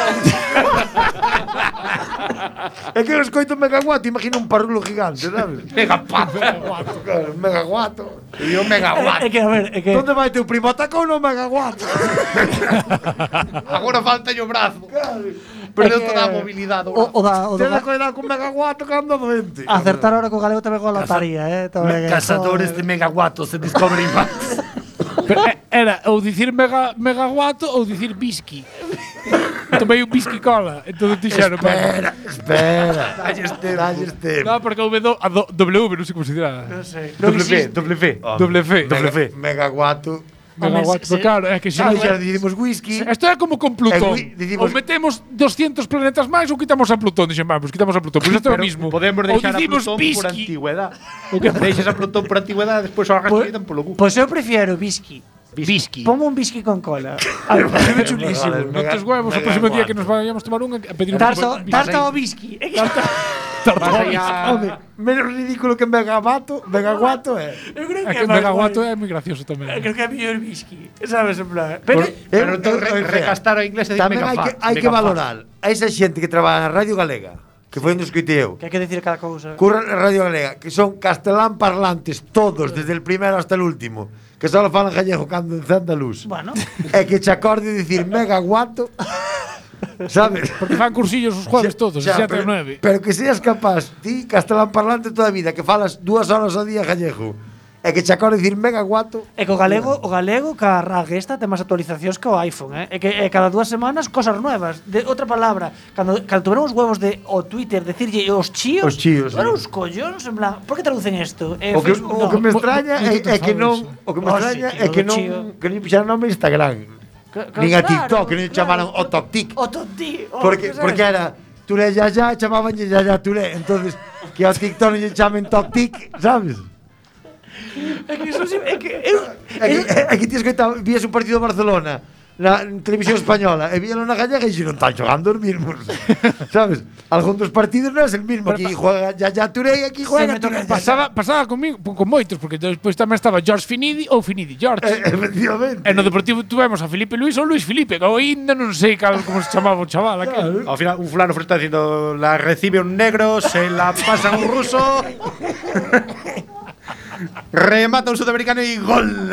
É que eu escoito megaguato, imagina un parrulo gigante, sabes? Megapato. Claro, megaguato. Subiu o É, megaguato. é que, a ver, é que... Onde vai teu primo? Atacou no megaguato. Agora falta o brazo. Perdeu É que- toda a mobilidade. O, o da, o Ten da, que cuidar con megaguato que anda doente. acertar ahora co galego tamén con lotaría, eh? Tamén, eh, Cazadores de megaguatos se Discovery Max. Pero eh, era ou dicir mega, megaguato ou dicir whisky. Tomei un whisky cola, entón dixeron, Espera, espera. Dalles tempo. Dalles tempo. no, porque o W, a do, W, non sei como se dirá. Non sei. W, W. Doble F. Doble F. Megaguato. Megawatt, se- pero claro, é que xa Xa xa dicimos whisky. Isto é como con Plutón. Eh, dicimos- Ou metemos doscientos planetas máis ou quitamos a Plutón. Dixen, vamos, quitamos a Plutón. Pois isto é o Pero mismo. podemos Ou deixar a dicimos Plutón por whisky. antigüedad. O que deixas a Plutón por antigüedad, despois o arrastran Pois, polo cu. pois eu prefiero whisky. Whisky. Pongo un whisky con cola. A ver, parece chulísimo. Vale, Non tes huevos o próximo día que nos vayamos a tomar un a pedir un Tarta, whisky. tarta o whisky. É que- Vas aí a... Home, menos ridículo que megaguato, megaguato é. Eu creo É que que é máis Megawatt guai. é moi gracioso tamén. Eu creo que é mellor whisky. Sabes, en plan. Pero, Pero Eu- entón eu- re, eu- recastar o inglés e dir Tamén hai que, megafast. hai que valorar a esa xente que traballa na Radio Galega, que foi onde escoitei eu. Que hai que decir cada cousa. Curra en Radio Galega, que son castelán parlantes, todos, desde el primero hasta el último, que só falan gallego cando encende a luz. Bueno. É que che acorde de dicir megaguato, sabes? Porque fan cursillos os jueves todos, Xa, sete pero, ou nove. pero que seas capaz, ti, castelán parlante toda a vida, que falas dúas horas ao día gallego, é que che acorde de dicir megaguato. É que o galego, o galego ca RAG esta ten máis actualizacións que o iPhone, eh? É que é cada dúas semanas cosas nuevas. De outra palabra, cando cando tuveron os huevos de o Twitter decirlle os chíos, Os chíos, eran sí. os collóns, en plan, por que traducen isto? Eh, O que, Facebook, o que no. me extraña Mo- é, mo- é que non, o que me Oh, extraña sí, é que tío, non chío. que non puxeran nome Instagram, Que- que nin a claro, TikTok, que non claro. chamaran o TokTik. O tonti. o Porque, que sea porque eso. era Turé ya ya, chamaban ya ya Turé. Entonces, que ao TikTok non lle chamen TokTik, sabes? É que eso sí, é que eu, É que, é que ti escoitaba, vías un partido do Barcelona na televisión española e víalo na gallega e xe non están xogando os mismos. Sabes? Algún dos partidos non é el mismo. Aquí juega ya ya Turé e aquí juega me Turé. Pasaba, pasaba comigo, con moitos, porque despois tamén estaba George Finidi ou Finidi George. Eh, Efectivamente. E no Deportivo tuvemos a Felipe Luis ou Luis Felipe, que ainda non sei cal, como se chamaba o chaval aquel. Al final, un fulano está diciendo, la recibe un negro, se la pasa un ruso, remata un sudamericano y gol.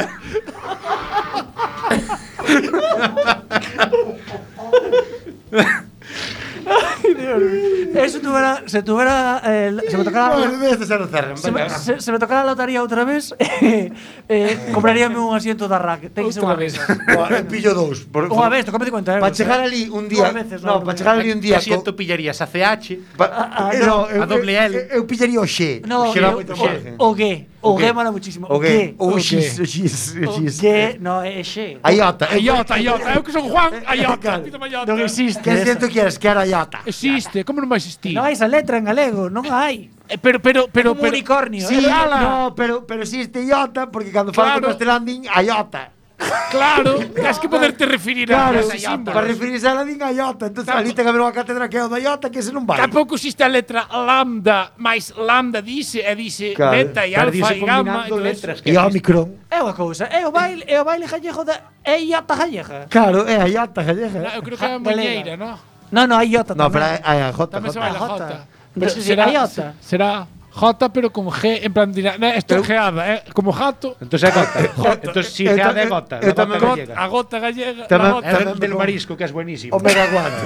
Eso tuviera, se tuviera, eh, se me tocara, No, este se lo cerran. se me, se, se me tocara la lotería outra vez, eh, eh, compraríame un asiento da RAC. Ten que ser Outra unha vez. vez. Buah, pillo dous. Por, Unha vez, tocame de cuenta, eh. Para chegar ali un día, Dúas veces, no, no, para chegar ali un día ¿Qué asiento pillarías? ¿A C H? Pa, Ah, ah, eh, no, eu- a doble L. Eu, eu pillaría o X. No, o X dá o, moito o, margen. o G. O O G G. mola muchísimo. O G. O O X. O X. O O X. G, no, é X. A Iota. A Iota, a Iota. Eu que son Juan, a Iota. Pídame a Iota. Non existe. Que asiento esa. quieres? Que era Iota. Existe, como non vai existir? Non hai esa letra en galego, non hai. Eh, Pero, pero, pero, Como un pero unicornio. Sí, eh. no, pero, pero existe Iota porque cando falo Claro. con castelán din a Iota. Claro, tens que poderte referir a Claro, ese símbolo. para referirse a la din a Iota. Entonces, Claro. ali ten que haber unha cátedra que é o da Iota que ese non vai. Tampouco existe a letra lambda, máis lambda dice e dice Claro. beta e alfa e gamma. combinando e todo letras. eso. E Omicron. É unha cousa, é o baile, é o baile gallego da é iota gallega. Claro, é a Iota No, gallega. eu creo que é a Galega. Moñeira, ¿no? No, no, hai iota No, tamén. pero hai a J. Tamén se J. vai la J. J. Pero sí, sí, a Iota. será J, pero con G, en plan, dirá, no, esto es geada, ¿eh? Como jato. Entonces es gota. Entonces sí, Eu sea ta- de eu- gota. eu La tamén- gota Got- gallega. a gota gallega. Tamén- la gota. Es tamén del me- marisco, que es buenísimo. O megaguato.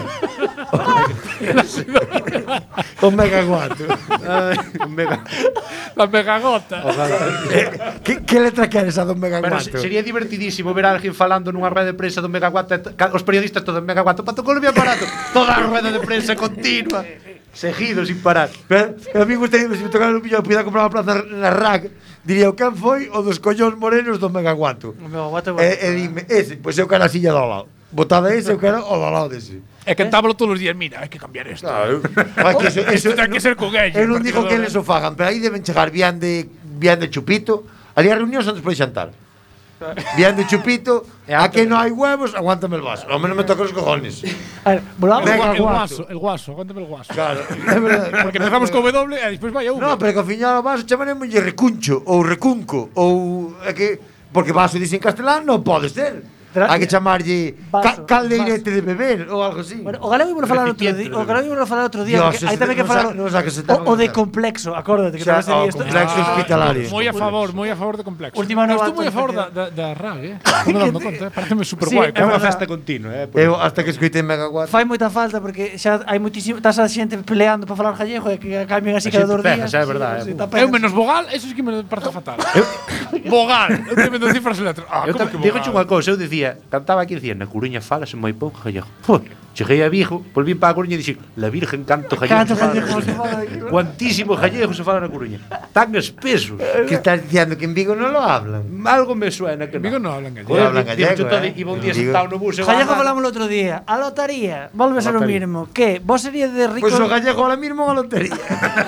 O megaguato. Ay, un mega. La megagota. que, que letra queres a do Pero megaguato? se- sería divertidísimo ver a alguén falando nunha rueda de prensa do Megaguato, e t- ca- os periodistas todo en Megaguato, Pato Colombia barato, toda a rueda de prensa continua, seguido sin parar. Pero, pero a mí gustaría, se me tocara un pillo, pudiera comprar unha plaza na R A C, diría, o can foi o dos collóns morenos do megaguato. O meu guato. E, e dime, ese, pois eu quero a silla do lado. Botada ese, eu quero o do lado dese. É que entábalo todos os días, mira, hai que cambiar esto. Claro. Vai que eso, eso, Ten que ser con ella. eu non digo que eles o fagan, pero aí deben chegar bien de, bien de chupito. Ali a reunión son despois de xantar. Bien de chupito, E a que antes- non hai huevos, aguántame el vaso. A mí non me toca os cojones. A ver, volvamos. El, Venga, gua- el guato. guaso, el guaso, aguántame el guaso. Claro, é verdade. Porque empezamos con W e despois vai a V. No, pero que ao final o vaso chamaremos recuncho ou recunco ou é que porque vaso dicen castelán non pode ser. Tra- Hai que chamarlle Vaso, ca caldeirete de beber ou algo así. Bueno, o galego íbolo falar outro Recipiente día, de o galego íbolo falar outro día, Dios, porque hai ese- tamén que non falar sa- non sa que se o, ten o de que- complexo, acórdate que Xa, tamén sería o isto. complexo hospitalario. Moi a favor, moi a favor de complexo. Última Eu nova estou moi a favor da, actualización. da, da R A G, eh. Non me dando conta, eh. Pareceme super Sí, guai. é É unha verdad. festa continua, eh. por- Eu hasta que escoitei Megawatt. Fai moita falta porque xa hai muitísimo, estás a xente peleando para falar gallego e que cambian así A cada xente dos pega, días. xa, é verdade, Sí, eh. sí, está Eu pega. menos vogal, eso sí que me parece fatal. Vogal, eu te vendo cifras e letras. Ah, Eu como ta- que digo vogal? unha cousa, eu dicía, cantaba aquí, dicía, na Coruña falase moi pouco gallego. Pô, cheguei a Vigo, volví para a Coruña e dixen, la Virgen canto gallego. Canto se fala na gallego, se Coruña. fala aquí. Cuantísimo gallego se fala na Coruña. Tan espesos. Que estás diciendo que en Vigo non lo hablan. Algo me suena que En Vigo no. non hablan gallego. Joder, hablan Digo, gallego, yo todo- eh. Iba un En día Vigo. sentado no bus. e Gallego va- falamos o outro día. A lotaría, volve a ser o lotaría. mínimo. Que? Vos sería de rico. Pois o gallego ahora mismo a lotería.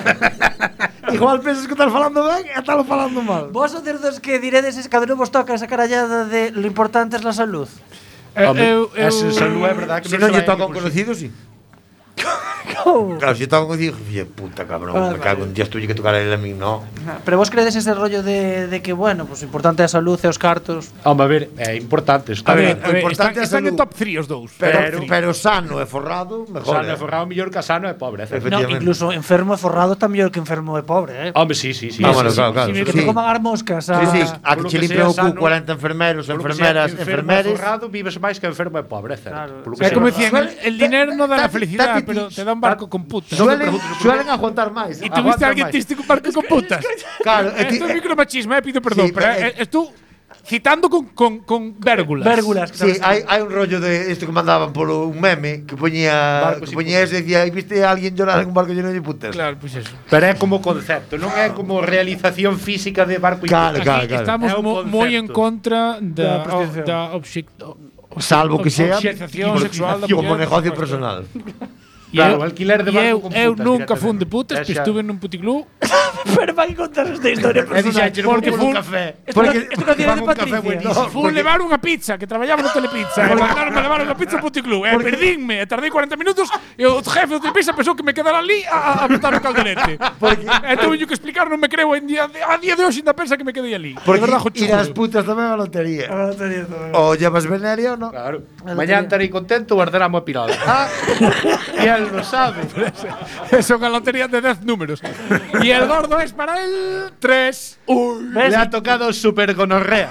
Igual pensas que estás falando ben e estás falando mal. Vos sodes dos que diredes es cando non vos toca esa carallada de lo importante es la salud. Eh, Home, eu, eu, ese salud é verdade que Se non non lle se vai toca un por conocido, sí. tocou. Claro, se toca con digo, fille, puta cabrón, Ah, me cago en Dios, tuve que tocar a él a mí, no. Pero vos credes ese rollo de, de que, bueno, pues importante é a salud e os cartos. Home, a ver, é importante. Está A ver, ben. a ver, están, importante é a están en salud. top tres os dous. Pero, Pero- pero sano e forrado, mejor. Sano eh. e forrado mellor que sano e pobre, é certo. No, Efectivamente. incluso enfermo e forrado está mellor que enfermo e pobre, eh. Home, sí, sí, sí. Ah, sí, bueno, sí. claro, claro. sí, Que sí. te coman as moscas. A... Sí, sí, a Polo que che que limpian o sea cu sano, cuarenta enfermeros, Polo que enfermeras, sea enfermo e enfermeres. forrado vives máis que enfermo e pobre, é certo. Claro. Polo que É sea como verdade. decían, el, el dinero no da la Tati- felicidad, tati- pero te da un barco con putas. Suelen, suelen aguantar máis. ¿Y tuviste aguantan a alguien máis. triste con barco con putas? Claro, é que- Esto es micromachismo, eh, pido perdón, Sí, pero pero- eh, eh, tú citando con, con, con vérgulas. Vérgulas. que Sí, sabes- hai, hai un rollo de isto que mandaban polo un meme que poñía Barcos que sin poñía ese e decía, "¿Y viste a alguén llorar en un barco lleno de putas?" Claro, pues eso. Pero é como concepto, non é como realización física de barco e Claro, Aquí claro, claro. estamos É un mo- moi en concepto. contra Da da, prostitución. da obxec- o- Salvo que sea obxección como- sexual da como muller, negocio por supuesto. personal. E Claro, eu- alquiler de e barco eu, con eu putas nunca fun de directamente. putas, É pero xa. estuve nun puticlub. Pero vai contar esta historia E personal. dixeche, Porque porque fun- un café. Esto Porque- esto que tiene de Fan un café Patricia. buenísimo. Fun porque- levar unha pizza, que traballaba no Telepizza. E mandaronme a levar unha pizza ao puticlub. E perdínme, e tardei cuarenta minutos, e o jefe do Telepizza pensou que me quedara ali a, a botar o calderete. E tuve que explicar, non me creo, en día, a día de hoxe ainda pensa que me quedei ali. Porque de verdad, ir ás putas tamén é a lotería. Ah, tenía todo. O llevas veneria ou non? Claro. La Mañán lotería. estarei contento, guardaramos a pirola. Ah, e él lo sabe. Eso é unha lotería de dez números. E el gordo es para el tres. Uy. Le ha tocado super gonorrea.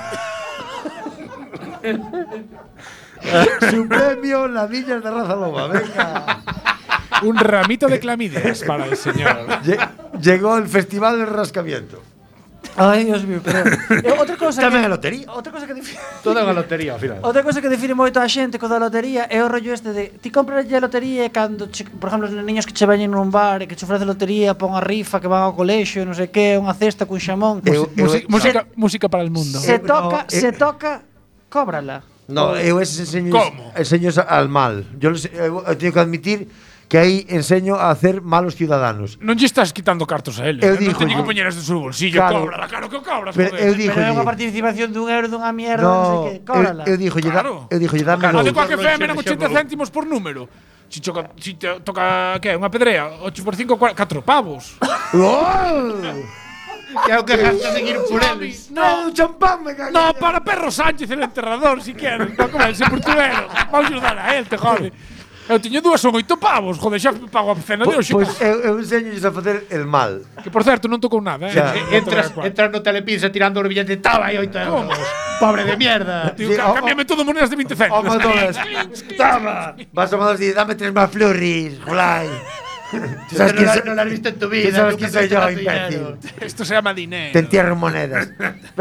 Su premio, ladillas de raza loba, venga. Un ramito de clamides para el señor. Lle- Llegó el festival del rascamiento. Ai, Dios mío, pero eh, outra cosa Tamén que, é lotería. outra cosa que define Toda unha lotería, ao final. Outra cosa que define moito a xente co da lotería é o rollo este de ti compras a lotería e cando, che, por exemplo, os niños que che veñen nun bar e que che ofrece lotería, pon a rifa que van ao colexio, non sei que, unha cesta cun xamón. Eu- eu- Musi- música, música para el mundo. Se Eh, toca, no, eh. se toca, cóbrala. No, eu ese enseño ¿Cómo? enseño al mal. Yo, les, eu, eu teño que admitir que aí enseño a hacer malos ciudadanos. Non lle estás quitando cartos a él. Eu non digo teño que yo- poñer este su bolsillo. Claro. Cóbrala, claro que o cobras, Pero joder. eu digo Pero é unha participación dun euro dunha mierda, non sei No, que, cóbrala. eu, eu digo, Claro. eu digo, dame A de dous. coa que fe menos Deixa- ochenta deixa- céntimos por número. Si, choca, si te toca, que, unha pedrea, ocho por cinco, catro pavos. ¡Oh! Que é o que gastas en ir por eles. No, un champán me cago. No, para Perro Sánchez, el enterrador, si quieres. No, como ese portuguero. Vamos a ayudar a él, te jode. Eu tiño dúas, son oito pavos. Joder, xa pago a cena de Pois hoxe. pues, eu, eu enseño a facer el mal. Que, por certo, non tocou nada, eh. Xa. Non Entras, tocou a cuarta. entras no Telepizza tirando o billete, taba aí oito euros. Pobre de mierda. Tío, Sí, ca- o- cámbiame todo monedas de veinte Oh, céntimos. Madolas. Toma. Vas a Madolas y dame tres más flurries, Julai. Tú sabes no, quién la- soy- no la has visto en tu tú vida. sabes nunca quién soy te yo, has gastado imbécil. dinero. Esto se llama dinero. Te entierro en monedas.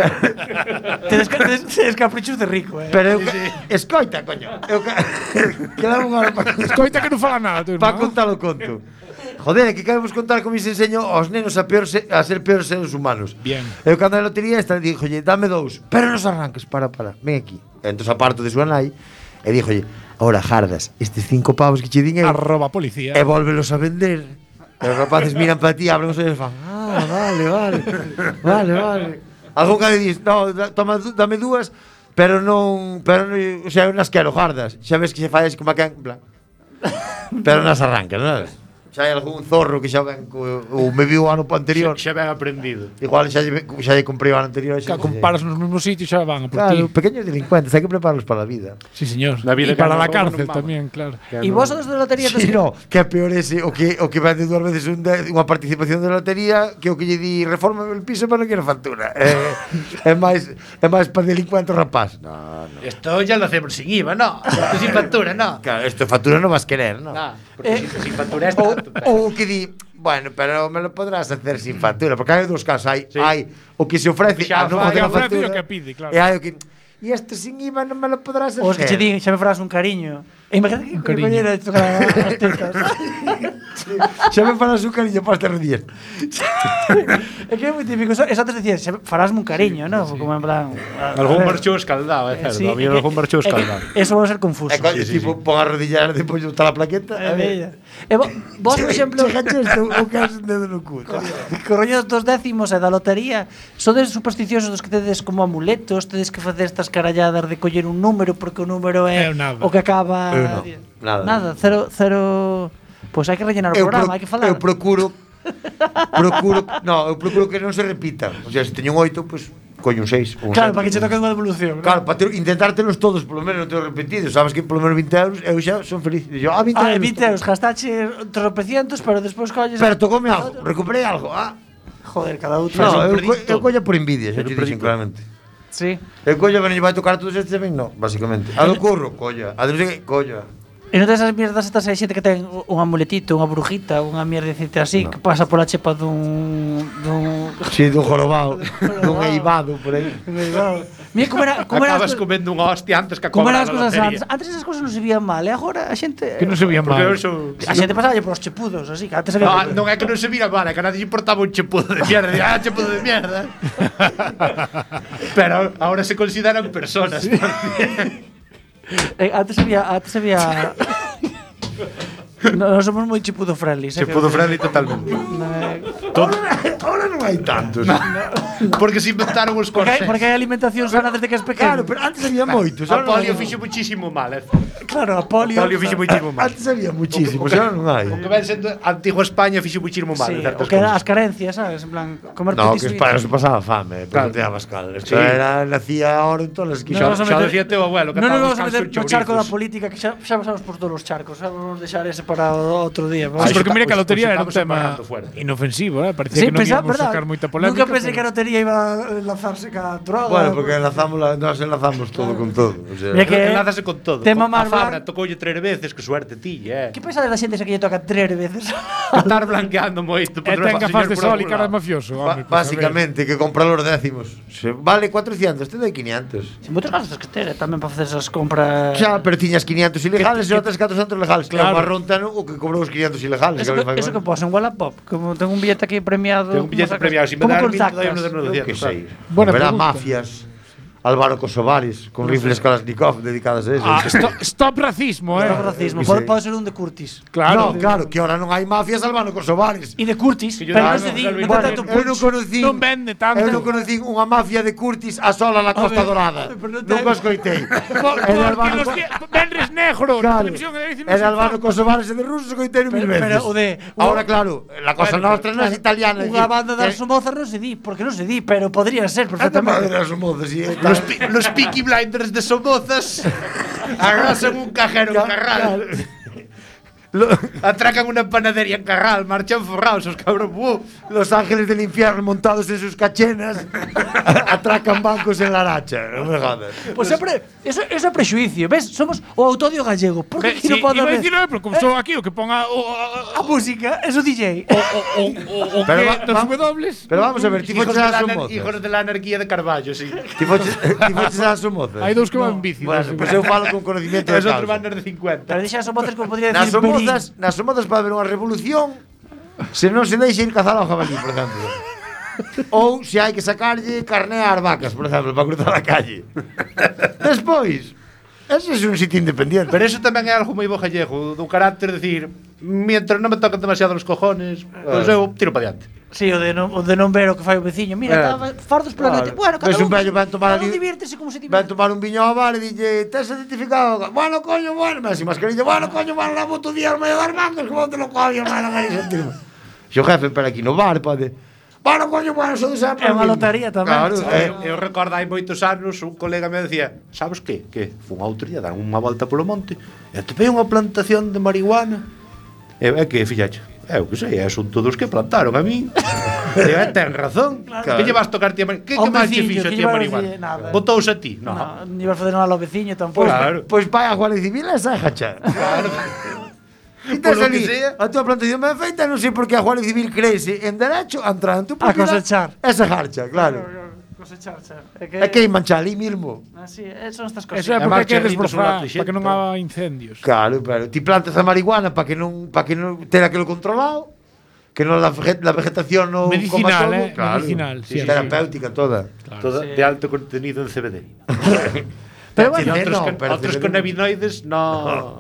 Tedes, ca- tedes, tedes caprichos de rico, eh. Pero eu, escoita, coño. Eu ca- quedaba unha hora para Escoita que non fala nada, tú, pa ¿no? contar o conto. Joder, que queremos contar como se enseño aos nenos a, peor se, a ser peores seres humanos. Bien. Eu cando a lotería esta dixolle, dame dous, pero nos arranques, para, para, ven aquí. E entón aparto de súa nai e dixolle, ahora jardas, estes cinco pavos que che din eu, Arroba policía. e volvelos a vender. E os rapaces miran para ti, abren os ollos e fan, ah, vale, vale, vale, vale. Algún que dis, no, da- toma, du- dame dúas, pero non, pero non, o sea, eu nas quero jardas. Xa ves que se fai así como a can, en plan. Pero nas arrancas, non? Xa hai algún zorro que xa ven co, ou me viu o ano anterior. Xa, xa ben aprendido. Igual xa lle, xa lle comprei o ano anterior. Que comparas nos mesmos sitios xa van a por Claro, ti. pequeños delincuentes, hai que prepararlos para a vida. Sí, señor. La vida y para que la nos roban cárcel non mama. tamén, claro. E vos os de lotería Sí, no, que é peor ese o que o que vende dúas veces un de, unha participación de lotería que o que lle di reforma el piso pero non quero factura. É, é máis é máis para delincuente o rapaz. No, no. Esto ya lo hacemos sin I V A, no. Esto sin factura, no. Claro, esto de factura non vas querer, no. No, porque Eh, sin, sin factura es Ou, tanto. ou que di, bueno, pero me lo podrás hacer sin factura, porque hai dos casos, hai, Sí. hai o que se ofrece Xa a non fai, facer a ofrece factura. o que pide, claro. E hai o que e este sin I V A non me lo podrás hacer. Os que che din, xa me farás un cariño. E imagínate que cariño. compañera de tocar as tetas. Xa me farás un cariño para este rodillas. É que é moi típico. Eso eso antes decías, xa farásme un cariño, ¿no? Como en plan. Algún a ver. marchou escaldado, é Eh, certo. sí, A mí é que- algún marchou é que escaldado. Eso vai ser confuso. E cuando, Sí, sí, tipo, pon a rodillar depois de botar a plaqueta. É a ver. bella. E vo- vos, por exemplo, Chegache isto, o que has un dedo no cu. co rollo dos décimos e da lotería, sodes supersticiosos dos que tedes como amuletos, tedes que facer estas caralladas de coller un número porque o número é Eu nada. o que acaba. Eu no, nada. Nada, cero, cero. Pois hai que rellenar o Eu, programa, pro, hai que falar. eu procuro procuro, no, eu procuro que non se repita. O sea, se teño un oito, pois pues, coño un seis, un Claro, sete. para que che toque unha devolución. Claro, para ter, intentar telos todos, polo menos non telos repetidos. Sabes que polo menos vinte euros, eu xa son feliz. E yo, ah, vinte Ah, euros. vinte euros, gastache tropecientos, pero despois colles... Pero tocoume algo, recuperei algo. Ah, Joder, cada outro. no, eu, perdito. co- eu coño por envidia, xa Pero te dixen perdito. claramente. Sí. Eu coño que non lle vai tocar todos estes ben, no, basicamente. A do curro, coña. A de non sei que, coña. E non tes as mierdas estas hai xente que ten un amuletito, unha brujita, unha mierdecita así No. que pasa pola chepa dun dun Si, dun jorobado, dun eivado, por aí. Mira como era, como era Acabas as co- comendo unha hostia antes que a como cobrar eran as a cousas lotería. antes. Antes esas cousas non se vían mal, e agora a xente Que non se veían Porque mal. eu sou... a xente pasaba por os chepudos, así que antes había No, non é que non se vira mal, é que a nadie lle importaba un chepudo de mierda. Ah, chepudo de mierda. Pero ahora se consideran personas. eh, antes había antes había No, non somos moi chepudo friendly, Chepudo friendly totalmente. Todo. Ahora non hai tantos. Porque se inventaron os Porque, hai- corsés. porque hai alimentación sana desde que es Claro, pequeno. pero antes había moitos. A ahora non polio hai. fixo muchísimo mal, eh. Claro, a polio. Polio fixo muchísimo mal. Antes había muchísimos, ahora non hai. O que ven sendo antigua España fixo muchísimo mal Sí, en o certas que era as cousas. carencias, sabes? En plan, comer No, petit que suisse. España se pasaba fame, Claro. pero non te dabas cal. Esto Sí. era, nacía oro en todas as No, Xa, nos esquinas. vamos a xa meter- decía teu abuelo que Non nos estábamos vamos a meter no charco da política, que xa, xa pasamos por todos os charcos. Xa vamos deixar ese para o outro día. Vamos. Sí, porque mira que a Pues- lotería pues era un estamos tema embargando fuerte. inofensivo, eh? Parecía Sí, que non pensaba, íbamos verdad. sacar moita polémica. Nunca pensé pero- que a lotería iba a lanzarse ca droga. Bueno, porque enlazamos, la, nos enlazamos todo con todo. O sea, Mira que- Enlázase con todo. Tema Con- máis a Fabra blan- tocoulle tres veces, que suerte ti, eh. Que pesa da xente esa que lle toca tres veces? Estar blanqueando moito. E ten gafas de sol e cara de mafioso. ba- home, pues, a ver. básicamente, que compra los décimos. Se vale cuatrocientos, te doy quinientos. Si moitos gastos que ter, eh, tamén para facer esas compras. Xa, pero tiñas quinientos ilegales e outras catrocentos legales. Claro. Claro. É marrón ten o que cobrou os quinientos ilegales. Eso que que, eso que pos en Wallapop, como tengo un billete aquí premiado. Ten un billete como sacas- premiado, si me como dan contactas? vinte, doy uno de Eu que novecientos. sei. Buena Haberá pregunta. mafias. Álvaro Kosovares, con rifles Kalashnikov dedicadas a eso. Ah, stop, stop racismo, eh. Stop racismo, Sí. pode, pode ser un de Curtis. Claro. No, claro, que ahora non hai mafias Álvaro Kosovares. E de Curtis, Que yo pero daba non se no, di, Salvi, non bueno, ten tanto Eu non punch. conocí Non vende tanto. Eu non conocí unha mafia de Curtis a sola na Costa ver, Dorada. a ver, pero non te- Nunca escoitei. Por, É de porque Álvaro los Co- que Benres negro, Claro. televisión e dicen É de Álvaro Kosovares e de Rusos escoitei mil Pero- veces. pero o de- Ahora claro, la cosa Bueno, nostra non é italiana. Unha banda das somozas non se di, porque non se di, pero podría ser perfectamente. perfectamente. Das somozas, sí, Los, pi- los Peaky Blinders de Somozas arrasan un cajero en Carral. Atracan una panadería en Carral, marchan forrados os cabros. ¡Uh! Los ángeles del infierno montados en sus cachenas atracan bancos en la Aracha. Non me jodas. Pois sempre, eso, eso é prexuicio, ves? Somos o autodio gallego. Por que Ve, aquí sí, non pode iba a haber decir, eh, pero como estou aquí, o que ponga o, a música, eso D J. o, o, o, o Pero que va- dos va- W. Pero vamos a ver, ti Hijos foches de, a la, anar- somozas. hijos de la anarquía de Carballo, sí. Ti foches ti foches a somozas. Hai dous que van en bici. Bueno, dos, pois eu falo con conocimiento de Es otro causa. banner de cincuenta. Pero deixa somozas como podría Nas decir somozas, nas somozas para haber unha revolución, se non se deixa ir cazar ao jabalí, por exemplo. Ou se hai que sacarlle carne ás vacas, por exemplo, para cruzar a calle. Despois, ese é un sitio independiente. Pero eso tamén é algo moi bo gallego, do carácter de decir, mientras non me tocan demasiado los cojones, pois pues eu tiro para diante. Sí, o de non, o de non ver o que fai o veciño. Mira, Eh. estaba fardos pola Claro. noite. Bueno, cada Ves un un, vello ven tomar cada un ali- diviértese como se Ven divierte. tomar un viño ao bar e dille, tes identificado? Bueno, coño, bueno, me sin mascarilla, bueno, coño, bueno, la moto día al medio das mangas, como te lo coño, bueno, que sentirme. Xo jefe, pero aquí no bar, pode. Bueno, coño, bueno, so de sempre. É unha mismo. lotería tamén. Claro, Sabe? eh, Eu, eu recordo hai moitos anos un colega me decía, sabes que? Que fun outro día dar unha volta polo monte e te veo unha plantación de marihuana. E é que, fillache, eu que sei, é son todos que plantaron a min. E eu, ten razón. Claro. Que lle vas tocar ti a marihuana? Que, Ao que máis che veciño, fixo que ti lle a vas marihuana? decir nada. Botouse a ti? No. No, ni vas facer nada ao veciño tampouco. Pois, Claro. pois vai a Guardia Civil e sajacha. Claro. E Por tes lo ali que sea. a tua plantación ben feita, non sei por que a Guardia Civil creese en derecho a entrar en tu A propiedade cosechar. e sajarcha, claro. Cosechar, xa. É É que mancha ali mismo. Así, eh, son estas cosas. Eso é E porque hai que marcha rindo sobre desbrozar, a para que non xente. haga incendios. Claro, pero ti plantas a marihuana para que non para que non ter aquilo controlado, que non la, veget, la vegetación non Medicinal, coma todo. eh, medicinal, sí, sí. terapéutica toda. Toda Sí. de alto contenido en C B D. Pero Y bueno, otros, no, con, pero otros C B D con no. cannabinoides no.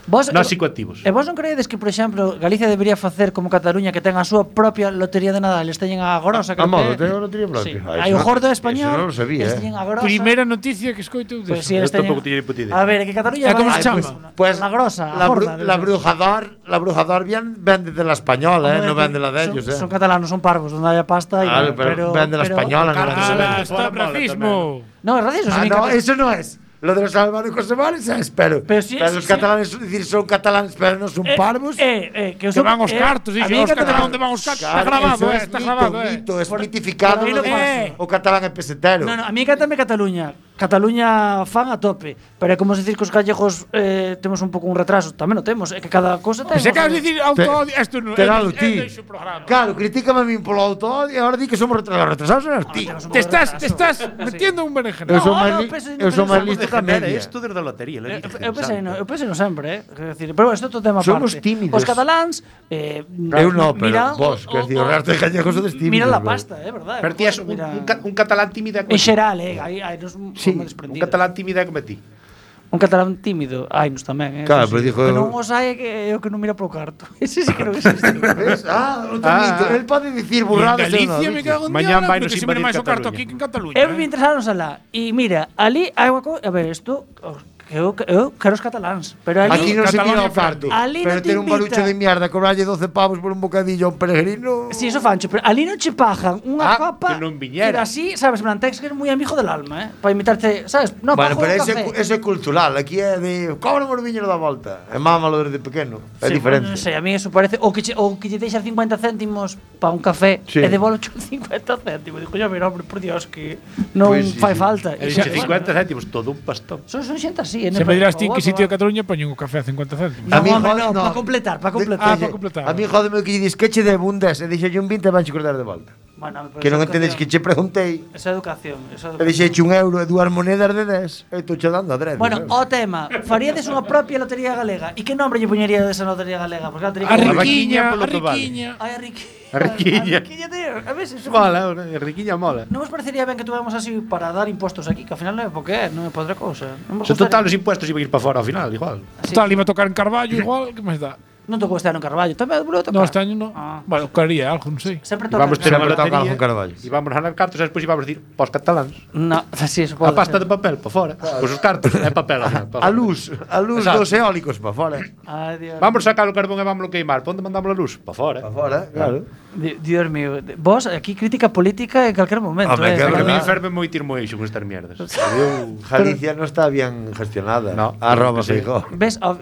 Vos, Nós psicoactivos. E vos non creedes que, por exemplo, Galicia debería facer como Cataluña, que ten a súa propia lotería de Nadal, eles teñen a grosa, A modo, ten a lotería propia. Sí. Ah, Hai eso o no- gordo eso español, non lo sabía, eles eh. teñen a grosa. Primeira noticia que escoito de Pues eso. sí, eles Eu tampouco teñen... tiña ni puta idea. A ver, que Cataluña E como vai- se Ay, chama? Pues, la grosa, la, a bru gorda. la brujador, la brujador bien vende de la española, eh, no vende la de ellos, son, eh. son catalanos, son parvos, donde haya pasta y Claro, pero vende la española, no vende la ¡Hala, de está racismo! No, es racismo. Ah, no, eso no es. Lo de los albanos kosovales es, pero, Pero sí, pero sí, los sí. catalanes, es decir, son catalanes, pero no son Eh, parvos. Eh, eh, que, os Que son- van os eh, cartos, a dixo, mí os que catalán catalán- onde van os cartos. Está Claro, grabado, eso eh, es está mito, grabado, eh. mito, es mitificado. Pero lo aí de- non pasa. O catalán é pesetero. No, no, a mí cántame Cataluña. Cataluña fan a tope. Pero é como se decir que os gallegos eh, temos un pouco un retraso. Tamén o temos. É que cada cosa ten. Se o acabas seu- de dicir autoodio, isto non Tegalo é ti. deixo o programa. Claro, critícame a min polo autoodio e agora di que somos retrasados. Retrasados eres ti. temos un Te pouco de estás, retraso. te estás Sí. metiendo un berenjenal. Eu sou No, máis no, li- penso- eu sou máis penso- listo que Déjame ver media. isto desde a lotería. la Eu, Virgen eu pensei, Santa. no, eu pensei no sempre, eh? Quero decir, pero bueno, isto é outro tema Somos aparte. tímidos. Os cataláns eh, Eu no, pero miran vos, o- quer decir, o o- resto de gallegos sodes tímidos. Miran la vos. pasta, é verdade. Pero ti és un, Mira- un, ca- un catalán tímido e En xeral, eh, aí hai nos un Sí, como Un desprendido. catalán tímido é como ti. Un catalán tímido, hai nos tamén, eh. Claro, eso pero sí. dijo- Que non os hai é que é o que non mira pro carto. Ese sí que non existe. ¿Ves? Ah, outro Ah, mito. ah. El pode dicir Y en burradas. Galicia me cago en Mañán Dios, vai porque nos se me invadir máis o carto Cataluña. aquí que en Cataluña. Eu eh. me interesaron alá. E mira, ali hai unha cousa, a ver, isto que eu, eu quero os cataláns, pero ali Aquí non se Cataluña mira o carto. Ali Pero non te ter un barucho invita. de mierda, cobrarlle doce pavos por un bocadillo a un peregrino. Si, eso fancho, pero ali non che pagan unha Ah, copa que non viñera. que así, sabes, plan, tens que ser moi amigo del alma, eh? Para invitarte, sabes? No, Bueno, pago pero un ese, café. ese é cultural. Aquí é de cobra un viñeiro da volta. É mámalo desde pequeno. É Sí, diferente. bueno, non sei, a mí eso parece ou que che, ou que che deixa cincuenta céntimos para un café Sí. e devolvo cincuenta céntimos. Digo, yo, mira, hombre, por Dios, que non Pois sí, fai sí. falta. E E dixe xa, cincuenta bueno, céntimos, todo un pastón. Son, son xente así, Se me dirás ti en que sitio de Cataluña poñen un café a cincuenta céntimos. No, A mí home, jode- no, pa completar, pa completar. Ah, pa completar. A mí jódeme que lle dis que che de un dez e dixelle un vinte e vanche cortar de volta. Bueno, pero Que non esa entendes que educación- che preguntei Esa educación, esa e educación. dixeche un euro e dúas monedas de dez e estou che dando a drede. Bueno, sabes? o tema, faríades unha propia lotería galega. E que nombre lle poñería desa lotería galega? Porque a lotería A galega- riquiña, polo a Tobal. riquiña. Ai, a riquiña. A riquiña. A riquiña, tío. A ver, se Mola, a riquiña mola. Non vos parecería ben que tuvéramos así para dar impostos aquí, que ao final non é porque é, non é por outra cousa. Non vos Se total gustaría? os impuestos iban a ir para fora ao final, igual. Así. Total, iba a tocar en Carballo igual, que máis dá? Non tocou este ano en Carballo, tamén volveu a tocar. No, este año no. Ah. Bueno, tocaría algo, non sei. Sempre E toca. vamos ter Sempre unha toca lotería algún Carballo. e vamos a ganar cartos e despois íbamos a decir pos cataláns. No, así eso A pode pasta ser. de papel para fora. Pois os cartos é papel. ao final, pa A fora. luz, a luz Exacto. dos eólicos para fora. Ai, Dios. Vamos sacar o carbón e vamos a queimar. Pa onde mandamos a luz? Para fora. Para fora, claro. Di- Dios mío, vos aquí crítica política en calquer momento, Home, eh. que A verdad. mí enferme moi tirmoeixo con estas mierdas. Eu, Galicia non está bien gestionada. No, Arroba sí. Feijó. Ves, a-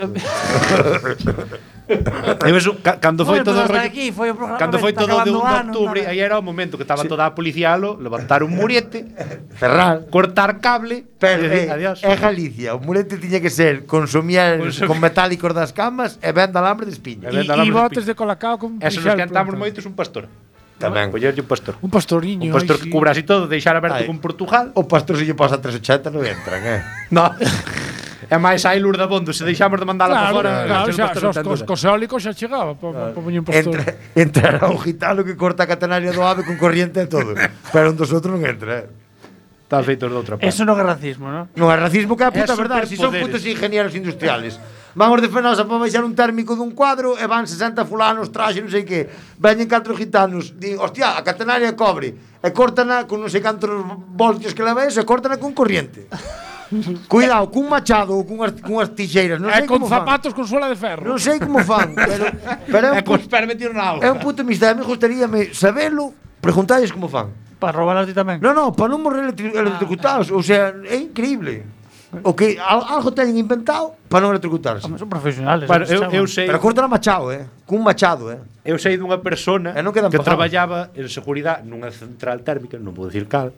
Eu eso, ca- cando foi Bueno, todo o pero hasta rollo, aquí foi o programa, cando foi está todo o de acabando un o de ano, octubre, nada. aí era o momento que estaba toda a policía alo, levantar un murete, Cerrar. cortar cable, Pero e é, decir adiós. é Galicia, o murete tiña que ser consumir Consumir. con metálicos das camas e venda alambre de espiña. E E, venda e alambre de botes de colacao con Eso nos pixel cantamos pronto. moitos un pastor. Tamén. Collerlle un pastor. Un pastoriño. Un pastor ai, que sí. cubra así todo, deixar aberto Ai. con Portugal. O pastor se lle pasa trescentos ochenta non entran, eh. No. É máis hai luz da bondo, se deixamos de mandala para Claro, fora, claro, se o xa, pastor xa, non ten cos, dúda. cos eólicos xa chegaba para pa poñer un pastor. Entra, entrará un gitano que corta a catenaria do ave con corriente e todo. Pero un dos outros non entra, eh. Está feito de outra parte. Eso non é racismo, ¿no? Non é racismo que é a puta É verdade, si son superpoderes. putos ingenieros industriales. Van os de Fenosa para baixar un térmico dun cuadro e van sesenta fulanos, traxe, non sei que. Veñen catro gitanos, di, hostia, a catenaria é cobre. E córtana con non sei cantos voltios que leva eso, e córtana con corriente. Cuidado, cun machado ou cunhas, cunhas tixeiras, non E sei con como fan. zapatos con suela de ferro. Non sei como fan, pero, pero é É un, con pu- espera metido na é un auga. puto mistério. Me gustaría me sabelo, preguntalles como fan. Para robar a ti tamén. No, no, para non morrer electri- electrocutados. O sea, é increíble. O que al- algo teñen inventado para non electrocutarse. Home, son profesionales. Bueno, eles eu, chaman. eu sei, Pero cortan a machado, eh? Cun machado, eh? eu sei dunha persona E non quedan que pagados. traballaba en seguridade nunha central térmica, non vou dicir cal.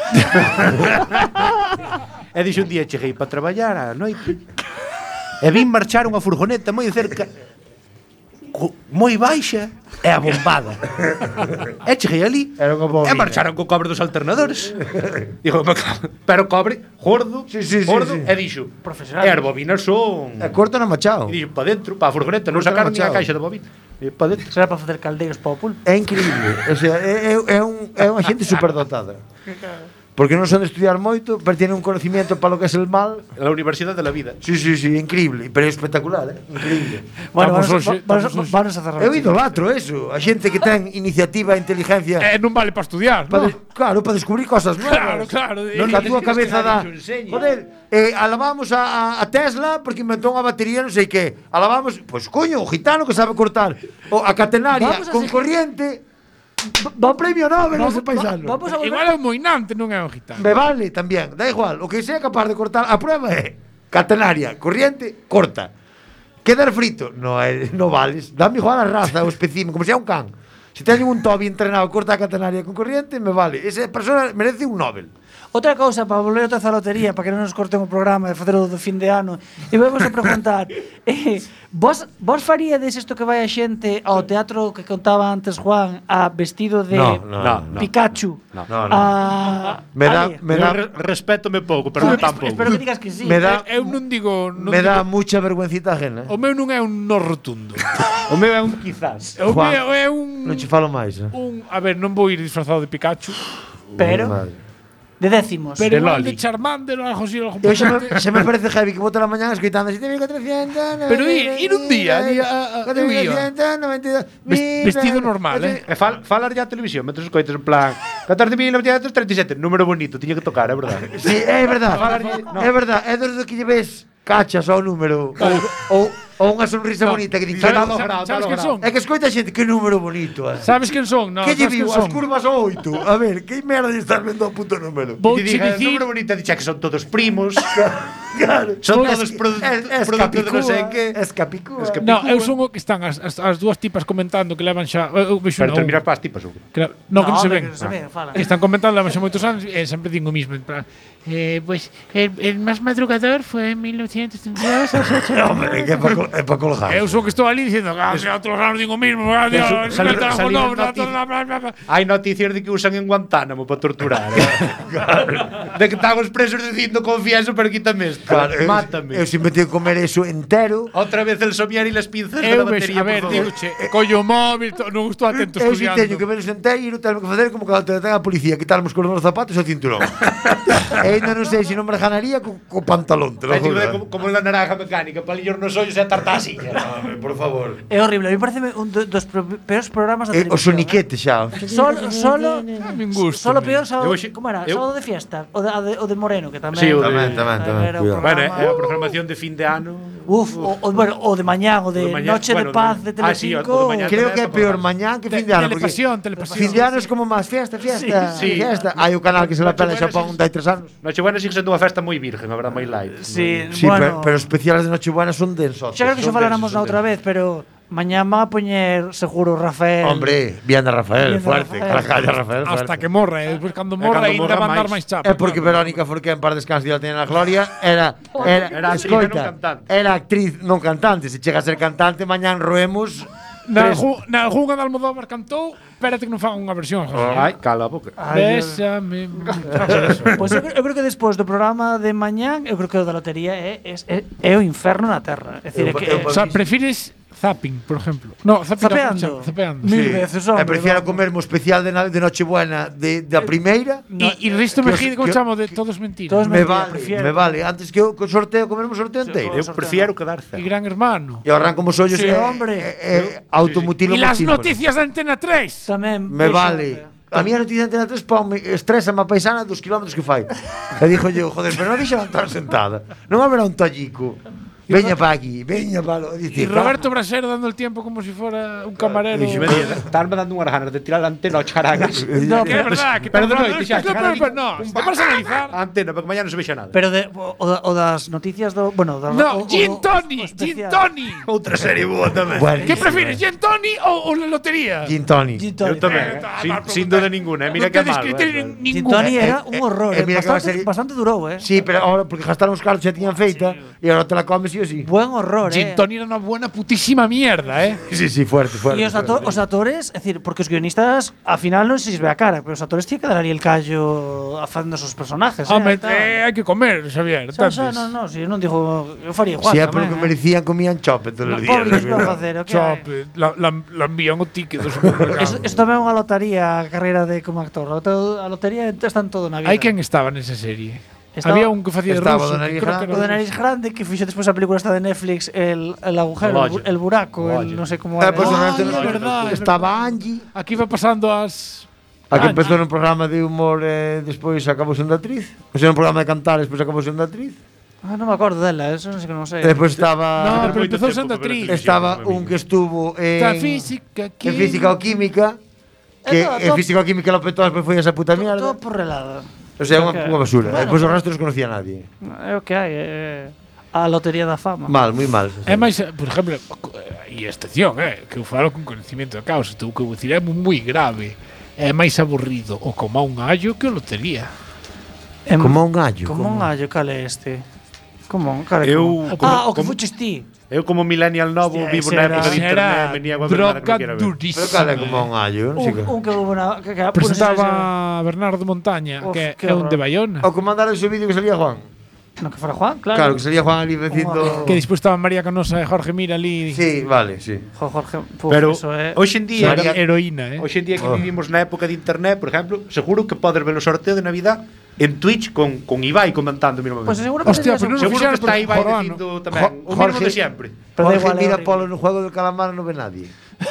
E dixo un día cheguei para traballar á noite e vin marchar unha furgoneta moi cerca co- moi baixa e abombada. E cheguei ali Era unha bobina. e marcharon co cobre dos alternadores. Digo, pero cobre gordo, Sí, sí, sí, gordo, sí. e dixo, Profesional. e as bobinas son... E cortan a machado. E dixo, pa dentro, pa furgoneta, non Cortan sacaron ni a machado. caixa de bobina. E pa dentro. Será para facer caldeiros para o pulpo. É increíble. O sea, é, é, é, un, é unha xente superdotada. porque non son de estudiar moito, pero tienen un conocimiento para lo que es el mal. La universidad de la vida. Sí, sí, sí, increíble, pero é espectacular, eh? Increíble. Bueno, Vamos vamos, hoxe, vamos, vamos hoxe. vamos a cerrar. Eu idolatro eso, a xente que ten iniciativa e inteligencia. Eh, non vale para estudiar, Pa non? de, claro, para descubrir cosas Claro, nuevas. claro. Non que a túa cabeza da. que enseñe. Joder, eh, alabamos a, a, a Tesla porque inventou unha batería non sei que. Alabamos, pois coño, o gitano que sabe cortar. O a catenaria Vamos a con seguir. corriente. Do premio Nobel ese paisano. Vamos a volver. Igual é un moinante, non é un gitano. Me vale tamén, da igual. O que sea capaz de cortar, a prueba é catenaria, corriente, corta. Quedar frito, no, é, no vales. Dame igual a raza, o especímen, como sea un can. Se teñen un tobi entrenado, corta a catenaria con corriente, me vale. Esa persona merece un Nobel. Outra cousa, para volver outra vez á lotería, para que non nos corten o programa e facelo do fin de ano, e vamos a preguntar, eh, vos, vos faríades isto que vai a xente ao teatro que contaba antes Juan, a vestido de No, no, no, no. Pikachu? No. No, no. A... Me dá, Ale, me Me dá, da respétome pouco, pero non tampouco. espero que digas que sí. me dá, Eu non digo... Non me digo, dá mucha vergüencita ajena. o meu non é un no rotundo. O meu é un quizás. O Juan, meu é un... Non che falo máis, eh? un a ver, non vou ir disfrazado de Pikachu, Pero, Vale. de décimos. pero De igual Loli. de Charmander ou algo así, algo Eu xa me, potente. xa me parece heavy que bota la mañana escoitando sete mil catrocentos. Pero ir- ir un día, di- a- a- eu iba. Ves- vestido normal, eh. E fal, falar ya a televisión, mentre escoites en plan catorce mil novecientos treinta e sete, número bonito, tiña que tocar, é verdade. Sí, é verdad. É verdad, é dos do que lle ves cachas ao número ou, ou, ou unha sonrisa bonita que di Sabes- "Claro, grado, sabes tal que grado". son? é que escoita xente, que número bonito, eh. Sabes quen son? No, Que lle sabes viu quen as son? curvas ao oito? A ver, que merda de estar vendo o puto número? Vou E che diga, dicir, número bonito, dixa que son todos primos. Claro. Son Es- todos produ- es- es produtos de non sei capicúa, que. Es capicúa. Es que- no, eu Picúa. son o que están as, as, as dúas tipas comentando que levan xa, eu vexo Pero na te un, miras para as tipas, seguro. que la- no, que non se hombre, ven. que non se ven, fala. Que están comentando levan xa moitos anos e sempre digo o mismo, en plan, eh, pues el, el más madrugador fue en mil novecientos treinta y dos a las ocho. Hombre, que é para col- é para colgar. Eu son que estou ali dicindo, ah, si outros anos digo o mismo, ah, Dios, Eso, me sali- trajo sali no, en no, no, no, no, no. Hai noticias de que usan en Guantánamo para torturar. eh. De que están os presos dicindo confieso, pero quítame isto. Claro, eu- Mátame. Eu sempre tengo que comer eso entero. Otra vez el somiar e las pinzas de Eu la vexo, batería, a ver, por favor. digoche, collo o móvil, to- non estou atento Eu si estudiando. teño que ver eso entero, tengo que facer como cando te ten a policía, quitarme os cordones dos zapatos e o cinturón. E ainda non sei se non me ganaría co, co pantalón, te lo Aí juro. como, como, como la naranja mecánica, palillos nos ollos e a tartasilla. Hombre, por favor. É horrible, a mí parece un do- dos pro- peores programas da Eh, o televisión. soniquete xa. eh. Solo, solo, Me gusta. solo peor sábado, Eu hoxe- como era? eu- Sábado de fiesta, o de, o de, o de Moreno, que tamén. Sí, o de- Tamén, tamén, tamén, era un cuidado. Bueno, programa- é a programación de fin de ano. Uf, o, o, bueno, o de mañán, o de, O de mañán, Noche bueno, de Paz de de mañán. Ah, sí, o Telecinco. de mañán. Creo tamén que é para peor colgar. mañán que Te- fin de ano. porque telepasión, telepasión. Fin de ano é como máis fiesta, fiesta, Sí, sí. fiesta. Hai o canal que se la pela Nochebuena, xa pon sí. dai tres anos. Nochebuena sigue sendo unha festa moi virgen, a verdad, moi light. Sí, Sí, bueno, pero, pero especiales de Nochebuena son densos. xa creo que xa son faláramos densos, na outra son vez, pero mañán van a poñer seguro Rafael. Hombre, Viana Rafael, Viana fuerte. Rafael. Carajalla Rafael, fuerte. Hasta que morra, e despois cando E morra cando ainda morra van dar máis. máis chapa. É porque Verónica Forqué en par descanso e teña na gloria era era, Era actriz, escoita, non cantante. era actriz non cantante, se chega a ser cantante mañán roemos Na, tres- algú- na algunha de Almodóvar cantou, espérate que non fagan unha versión. Ai, cala a boca. Ai, Dios. Bésame. Pois eu, creo- eu creo que despois do programa de mañán, eu creo que o da lotería é, é, é, é o inferno na terra. É dicir, é Eu- que eu- O sea, prefires zapping, por ejemplo. No, zapping Zapeando. no, zapeando. Mil veces, hombre, E prefiero vamos. comerme o especial de, na- de Nochebuena de, da primeira. E e Risto que os- Mejide, como que- chamo, de todos mentiras. Todos Me mentira, vale, prefiero. me vale. Antes que o que o sorteo, comerme o sorteo inteiro. Eu prefiero quedar E cero. Gran Hermano. E arranco os ollos Sí, e, hombre. e, e automutilo E las noticias de Antena tres. Tamén Me vexo, vale. A miña noticia de Antena tres ponme estresa a paisana dos kilómetros que fai. E dixo yo, joder, pero non deixa estar sentada. Non haberá un tallico. Veña pa aquí, veña pa lo. E Roberto Brasero dando el tiempo como si fuera un camarero. Dixo, "Veña, estarme dando unhas ganas de tirar a antena ao charagas. No, que é verdad, que Pero de tan- noite xa, no, chegar pero- ali pero no, un se te vas a analizar. A antena, para que mañá non se vexa nada. Pero de, o, o, da- o das noticias do, bueno, da, No, o, Gin o- Tony, o Gin especial. Tony. Outra serie boa tamén. Bueno, ¿Qué prefieres, Gin Tony o, o la lotería? Gin Tonic. Gin Eu Tony. tamén, Eh, sin, mal sin pregunta. duda ninguna, eh. Mira No que tedes malo. criterio eh. Gin ningún. Tony era eh, un horror, eh, eh, mira que va a bastante, ser- bastante durou, eh. Sí, pero ahora porque gastaron os cartos xa tiñan feita e agora te la comes sí o sí. Buen horror, Gin eh. Tonic era una buena putísima mierda, eh. Sí, sí, fuerte, fuerte. E os, ato fuerte. os actores, é dicir, porque os guionistas ao final non se lles ve a cara, pero os actores tienen que dar ali el callo a facendo os seus personajes, Home, eh. tal. eh, hai que comer, Xavier. Xa, entendes? xa, non, non, si eu non digo, eu faría igual Si é tamén, polo que eh. merecían, comían chope todos os días. Pobre, que van a facer, o que hai? Chope, la, la, la envían o ticket do supermercado. Eso, eso tamén é unha lotaría a carreira de como actor. A loto- A lotería está en todo na vida. Hai quen estaba nesa serie. Estaba- Había un que facía de estaba ruso. do que nariz creo que O era de nariz grande que fixo despois a película esta de Netflix, el, el agujero, el, bu- el buraco, el non sei como Eh, era. pues, o Ay, resto é no- verdad, é Estaba Angie, Aquí va pasando as... a que Ah, empezou nun programa de humor e despois acabou sendo actriz. O sea, nun programa de cantar e despois acabou sendo actriz. Ah, non me acordo dela, eso non sei que non sei. E despois estaba No, pero moito empezou tempo sendo para ver actriz. a estaba un que estuvo en Está física, en física ou química, que Eh, todo- en todo- física ou química lo petou, despois foi esa puta todo, mierda. todo por relado. O sea, unha Ok. unha basura. Bueno, Despois o resto non conocía a nadie. É o que hai, é a lotería da fama. Mal, moi mal. É máis, eh, por exemplo, e a estación, eh, que eu falo con conocimiento de causa, tu que eu dicir é moi grave. É máis aburrido o como un gallo que o lotería. Em- Como un gallo. Como un gallo, cal é este? Como, cal é Eu- como? como- Ah, o que como- fuches ti. Eu como millennial novo Hostia, vivo ese na era- época de Ese internet, era me niego a ver nada que droga no quiera ver. durísima. Pero cal é como un gallo, non sei Un, que. un que hubo na que, que Presentaba Bernardo Montaña, Uf, que qué é un horror. de Bayona. O como mandar ese vídeo que salía Juan. No que fuera Juan, claro. Claro, que salía Juan ali dicindo. Que despois estaba María Canosa e Jorge Mira ali. Sí, vale, sí. Jo, Jorge, puf, Pero eso é. hoxe en día, Era heroína, eh. hoxe en día que Oh. vivimos na época de internet, por exemplo, seguro que podes ver o sorteo de Navidad en Twitch con, con Ibai comentando mismo. Pues seguro que Hostia, tenías pero un- non seguro fixeron que está por Ibai Jorano. dicindo tamén Jo- o mínimo Jorge- de sempre. Pero da Jorge igual, é mira horrible. polo no juego del calamar non ve nadie.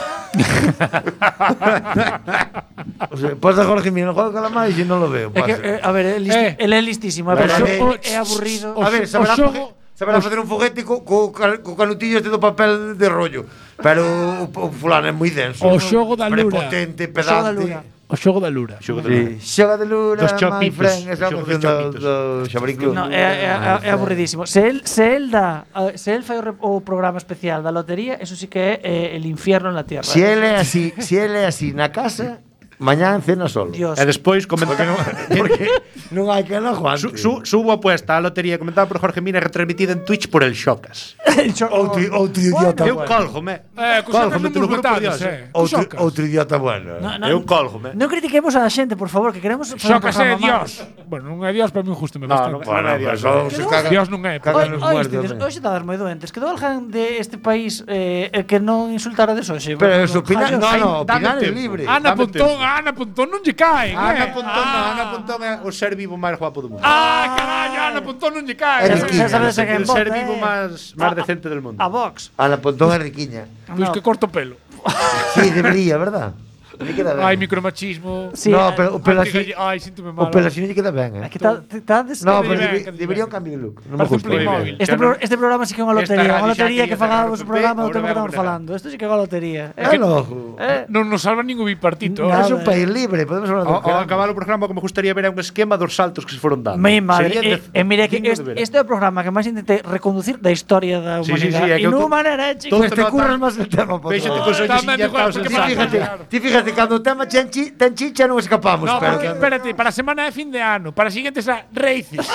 O sea, pois a Jorge mira no juego del calamar e se non lo veo. É que, pasa. eh, a ver, é listi Eh. él é listísimo, a Pero ver, é- é, é aburrido. o- A ver, saberá, o xogo- saberá facer un foguete co, co, cal- co canutillo este do papel de rollo. Pero o, o fulano é moi denso. O xogo da lura. Prepotente, O xogo da pedante. lura. O xogo da lura. Xogo de Sí. Xoga de lura, Dos my chopitos, friend. Esa é a xogo dos canción do, chopitos. do Xabarín Club. No, é, é, é, é aburridísimo. Se el, se el dá, a- se el fai o, re- o programa especial da lotería, eso sí que é eh, el infierno en la tierra. Si él é así, si él é así na casa, mañá cena solo. Dios. E despois comentar Porque non hai que no aguante. Su, su, subo apuesta a lotería comentada por Jorge Mina retransmitida en Twitch por el Xocas. Outro, outro idiota Eu bueno. cólgome. Eh, cos xocas Cólgome, non te lo vos juro por metades, Dios. eh. Outro, Cos xocas. outro idiota bueno. No, no, Eu cólgome. non critiquemos a xente, por favor, que queremos facer un Xocas é programa Dios. malo. Bueno, non é Dios, pero me injusto me No, bastante. non Bueno, é Dios. pues, oh, se Pero- caga. Dios non é. Caga Oi, nos oi, muertos, estedes, tamén. hoxe estades moi doentes. Quedou alguén de este país eh, eh, que non insultara de hoxe? Pero eso, opinar, Jallos. no, no, Dame opinar é tempo. libre. Ana Dame Pontón, tempo. Ana Pontón non lle caen, Ana eh. Pontón, Ah. Ana Pontón é o ser vivo máis guapo do mundo. Ah, carallo, Ana Pontón non lle caen. É Xa- riquiña, xa sabes a quen el ser vota, vivo eh. máis máis A- decente del mundo. A Vox. Ana Pontón é riquiña. Pois No. que corto pelo. Sí, debería, verdad? Me queda ben. Ai, micromachismo. Sí, no, eh, pero o pelaxín, Antigalli- Ai, síntome o mal. pelaxín lle queda ben, eh? É que tá, tá des... No, que pero diga, debe- que diga. debería un cambio de look. Non me Parece un gusta. Playmobil. Este, pro, este programa sí que é unha Esta lotería, radio unha xa lotería aquí que está fagábamos Carlos o programa P, do tema que ahora estamos vamos a falando. Isto sí que é unha lotería. É É que loco. eh, Non nos salva ningún bipartito. Nada. Es un país libre, podemos hablar Ao, do que ao queramos. acabar o programa, como me gustaría ver é un esquema dos saltos que se foron dando. Mi madre, Sería e, de- e mire que digno de este, ver. este é o programa que máis intentei reconducir da historia da Sí, sí, humanidade. sí, é que e eu non to- manera, eh, chico. todo- Pues te curras más el tema, por Véxate favor. cos ollos Tamén igual, inyectados porque encima. Ti fíjate, ti fíjate, cando o tema ten, chi, ten chicha non escapamos, No, pero porque, espérate, para a semana de fin de ano, para a siguiente será Races.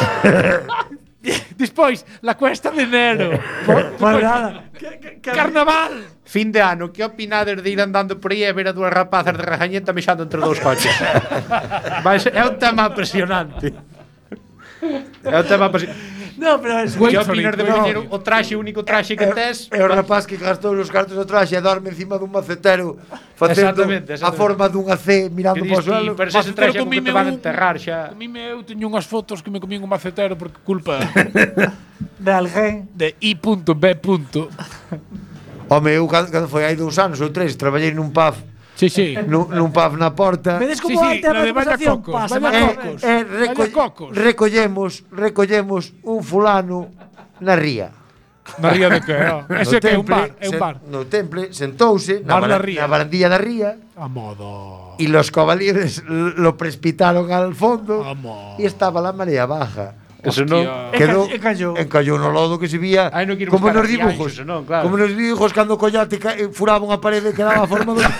Despois, la cuesta de enero. Bueno, nada. Carnaval. Fin de ano, que opinades de ir andando por aí e ver a dúas rapazas de rajañeta mexando entre dous coches? Vai ser- é un tema apasionante. É un tema apasionante. No, pero es Wait Que for opinas it, de wait poñer for it. o traxe, o único traxe que tes? É o rapaz que gastou os cartos do traxe e dorme encima dun macetero facendo Exactamente, a exactamente. forma dunha C Que mirando dis para o ti, suelo. pero se ese traxe como que te van a enterrar xa. Comíme eu teño unhas fotos que me comín un macetero por culpa de alguén. de I B. Home, eu cando, cando foi hai dous anos ou tres, traballei nun pub, Sí, sí. nun, nun pub na porta. Vedes Sí, como hai sí, tema la de de Valla conversación? Cocos, Pasa, Valla pasa. Cocos. E reco Vaya cocos. recollemos, recollemos un fulano na ría. Na ría de que, ó. Ese que é un bar, é un sen- bar. No temple, sentouse na, Bar da bara- ría. na barandilla da ría A modo. y los caballeros l- lo precipitaron al fondo Vamos. y estaba la marea baja. Eso non. Hostia. Quedou, E cayó. encallou no lodo que se vía Ai, non quero como buscar nos a dibujos. Rianxo, senón, claro. Como nos dibujos cando o collate ca- eh, furaba unha parede que daba a forma do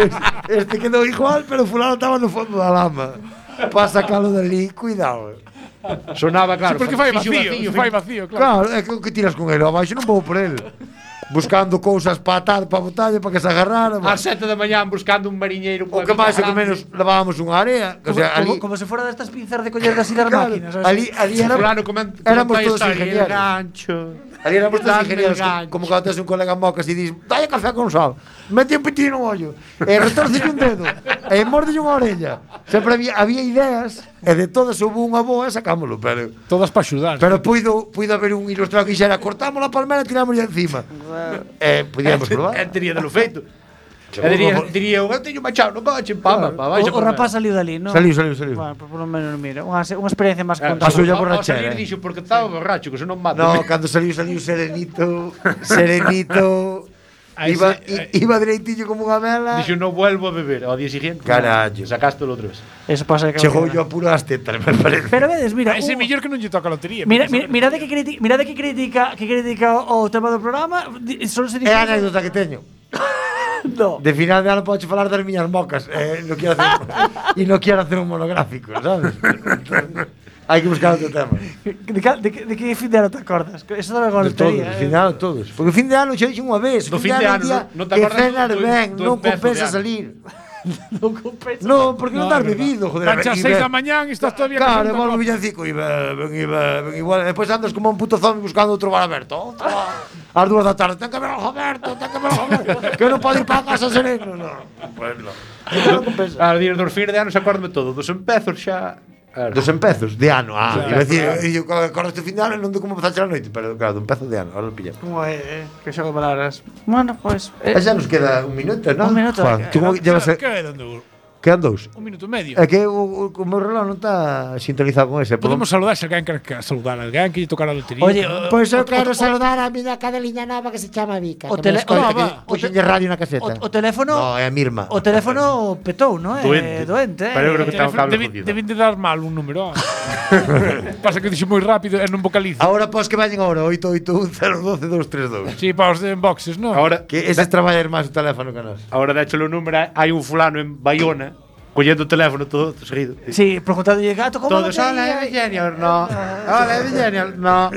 Este quedou igual, pero fulano estaba no fondo da lama. Para sacalo dali, cuidado. Sonaba, claro. Sí, porque fai fixo vacío, fai vacío, claro. Claro, é que o que tiras con ele abaixo non vou por ele. Buscando cousas para atar para botalle para que se agarrara. Ás sete da mañán buscando un mariñeiro. O que máis o que menos levábamos unha área, o Como, sea, ali como, como se fuera destas pinzas de coller das das claro, máquinas. ¿sabes? ali ali era, Fulano comen, éramos comenta a todos historia, ingenieros. el gancho. Ali éramos todos Dame ingenieros, el gancho. como cando tes un colega mocas e dis, dalle café con sal, mete un pitín no ollo, e retorce un dedo, e morde unha orella. Sempre había, había ideas, e de todas houve unha boa e sacámoslo, pero Todas para axudar. pero puido, puido haber un ilustrado que dixera, cortamos a palmera e tiramos encima. Eh, podíamos probar. É tería de lo feito. E Seguro, diría, por- diría, eu teño machado no coche, pama, pa, O, baixa o rapaz saliu dali, non? Saliu, saliu, saliu. Bueno, por polo menos, mira, unha, se- unha experiencia máis Pasou contada. ya Ao borrachera, salir eh. dixo, porque estaba borracho, que se non mata. No, cando saliu, saliu serenito, serenito, Aí iba, se- i- iba direitillo como unha vela. Dixo, non vuelvo a beber. Ao día siguiente, Carallo. sacaste o outra vez. Eso pasa que Chegou yo a puro as tetas, me parece. Pero vedes, mira, A ese un- mellor que non lle toca a lotería. Mira, porque mira, mirade que critica, mirade que critica, que critica o, o tema do programa, di- solo se dice É a anécdota que teño. no. De final de ano podes falar das miñas mocas. Eh, no quero hacer, e non quero hacer un monográfico, sabes? Hai que buscar outro tema. De, ca- de, que- de que fin de ano te acordas? Eso da De todos, lotería. de fin de ano todos. Porque o fin de ano xa dixen unha vez. Do o fin de é un ano, día non- non te que acordas cenas do- ben, do non empezo de compensa ano. salir. Non compensa. Non, porque non No, estás é verdad. bebido, joder. Cancha e seis ben- da mañán e estás todavía Claro, con volvo Santa villancico e ben, iba, ben igual. Depois andas como un puto zombie buscando outro bar aberto. Outro bar. Ás dúas da tarde, ten que ver algo aberto, ten que ver algo aberto. Que non pode ir para a casa sereno, non. Pues non. Non compensa. A días dos fins de ano se acordo todo. Dos empezos xa... Claro. Dos empezos de ano, ah, Claro, iba a decir, claro. eu acordo este fin de ano e non de como empezaste a noite, pero claro, do empezo de ano, ahora lo pillamos. Como é, eh, que xogo de palabras. Bueno, pues eh, E xa nos queda un minuto, non? Un minuto. Juan, tú como que llevas... Que é donde Quedan dous. un minuto e medio. É que o, o, o meu reloj non está sintonizado con ese. Podemos saludar se alguén quer que saludar a alguén que lle tocar a lotería. Oye, Pois eu quero saludar a miña cadeliña nova que se chama Vika. O que tele- me escoita, o- que va, o puxenlle radio na o, caseta. o teléfono No, é a Mirma. o teléfono petou, non é? Doente. Doente, eh. Pero eu creo que está un cable Deben jodido. deben de dar mal un número. Pasa que dixo moi rápido e non vocalizo. Ahora pos que vayan agora oito oito un cero un dos dos tres dous. Si, para os de boxes, non? Ahora, Que eses traballar máis o teléfono que nós. ahora de hecho o número, hai un fulano en Bayona collendo o teléfono todo seguido. Sí, preguntándolle gato como Todos, hola, é Genial, no. Hola, é Genial, no.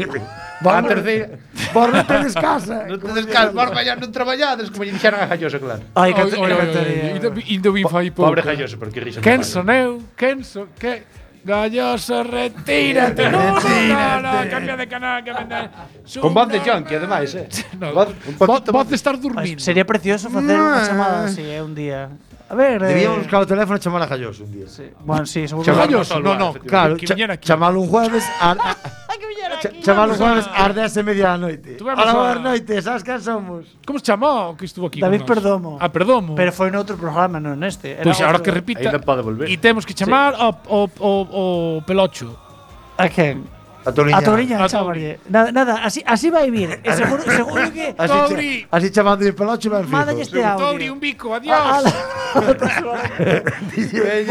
A terceira, Vos non tedes casa. non te descansas, vos mañá non traballades, como lle dixeron a Jalloso, claro. Ai, que Oi, oi, oi, cantaría. oi, Indo vi fai pouco. Pobre Jalloso, porque risa. Quen son eu? Quen son? Que? Galloso, retírate. No, no, no, no, cambia de canal, cambia de... Con voz de junkie, ademais, eh. No, Voz- un poquito voz de estar Ai, dormindo. sería precioso facer unha chamada así, eh, un día. A ver, eh, Debíamos buscar o teléfono e chamar a Jalloso un día. sí. Bueno, sí, seguro. Chamar- Galloso, no, no, Claro, que cha- viñera aquí. chamalo un jueves a, a, cha- chamalo un jueves ás dez e media da noite. Tuvemos Hola, a- boas noites, sabes quen somos? Como se chamou que estuvo aquí? David con nós? Perdomo. Ah, Perdomo. Pero foi noutro programa, non neste. Era Pois agora outro- que repita. Ainda pode volver. E temos que chamar ao, ao, ao, ao Pelocho. A quen? A Toriña. A Toriña, A chamarlle. Nada, nada, así, así vai vir. E seguro, seguro que... Así, Tori. cha, así chamando de peloche ben fijo. Mádalle este audio. Tori, un bico, Ah, adiós. ala.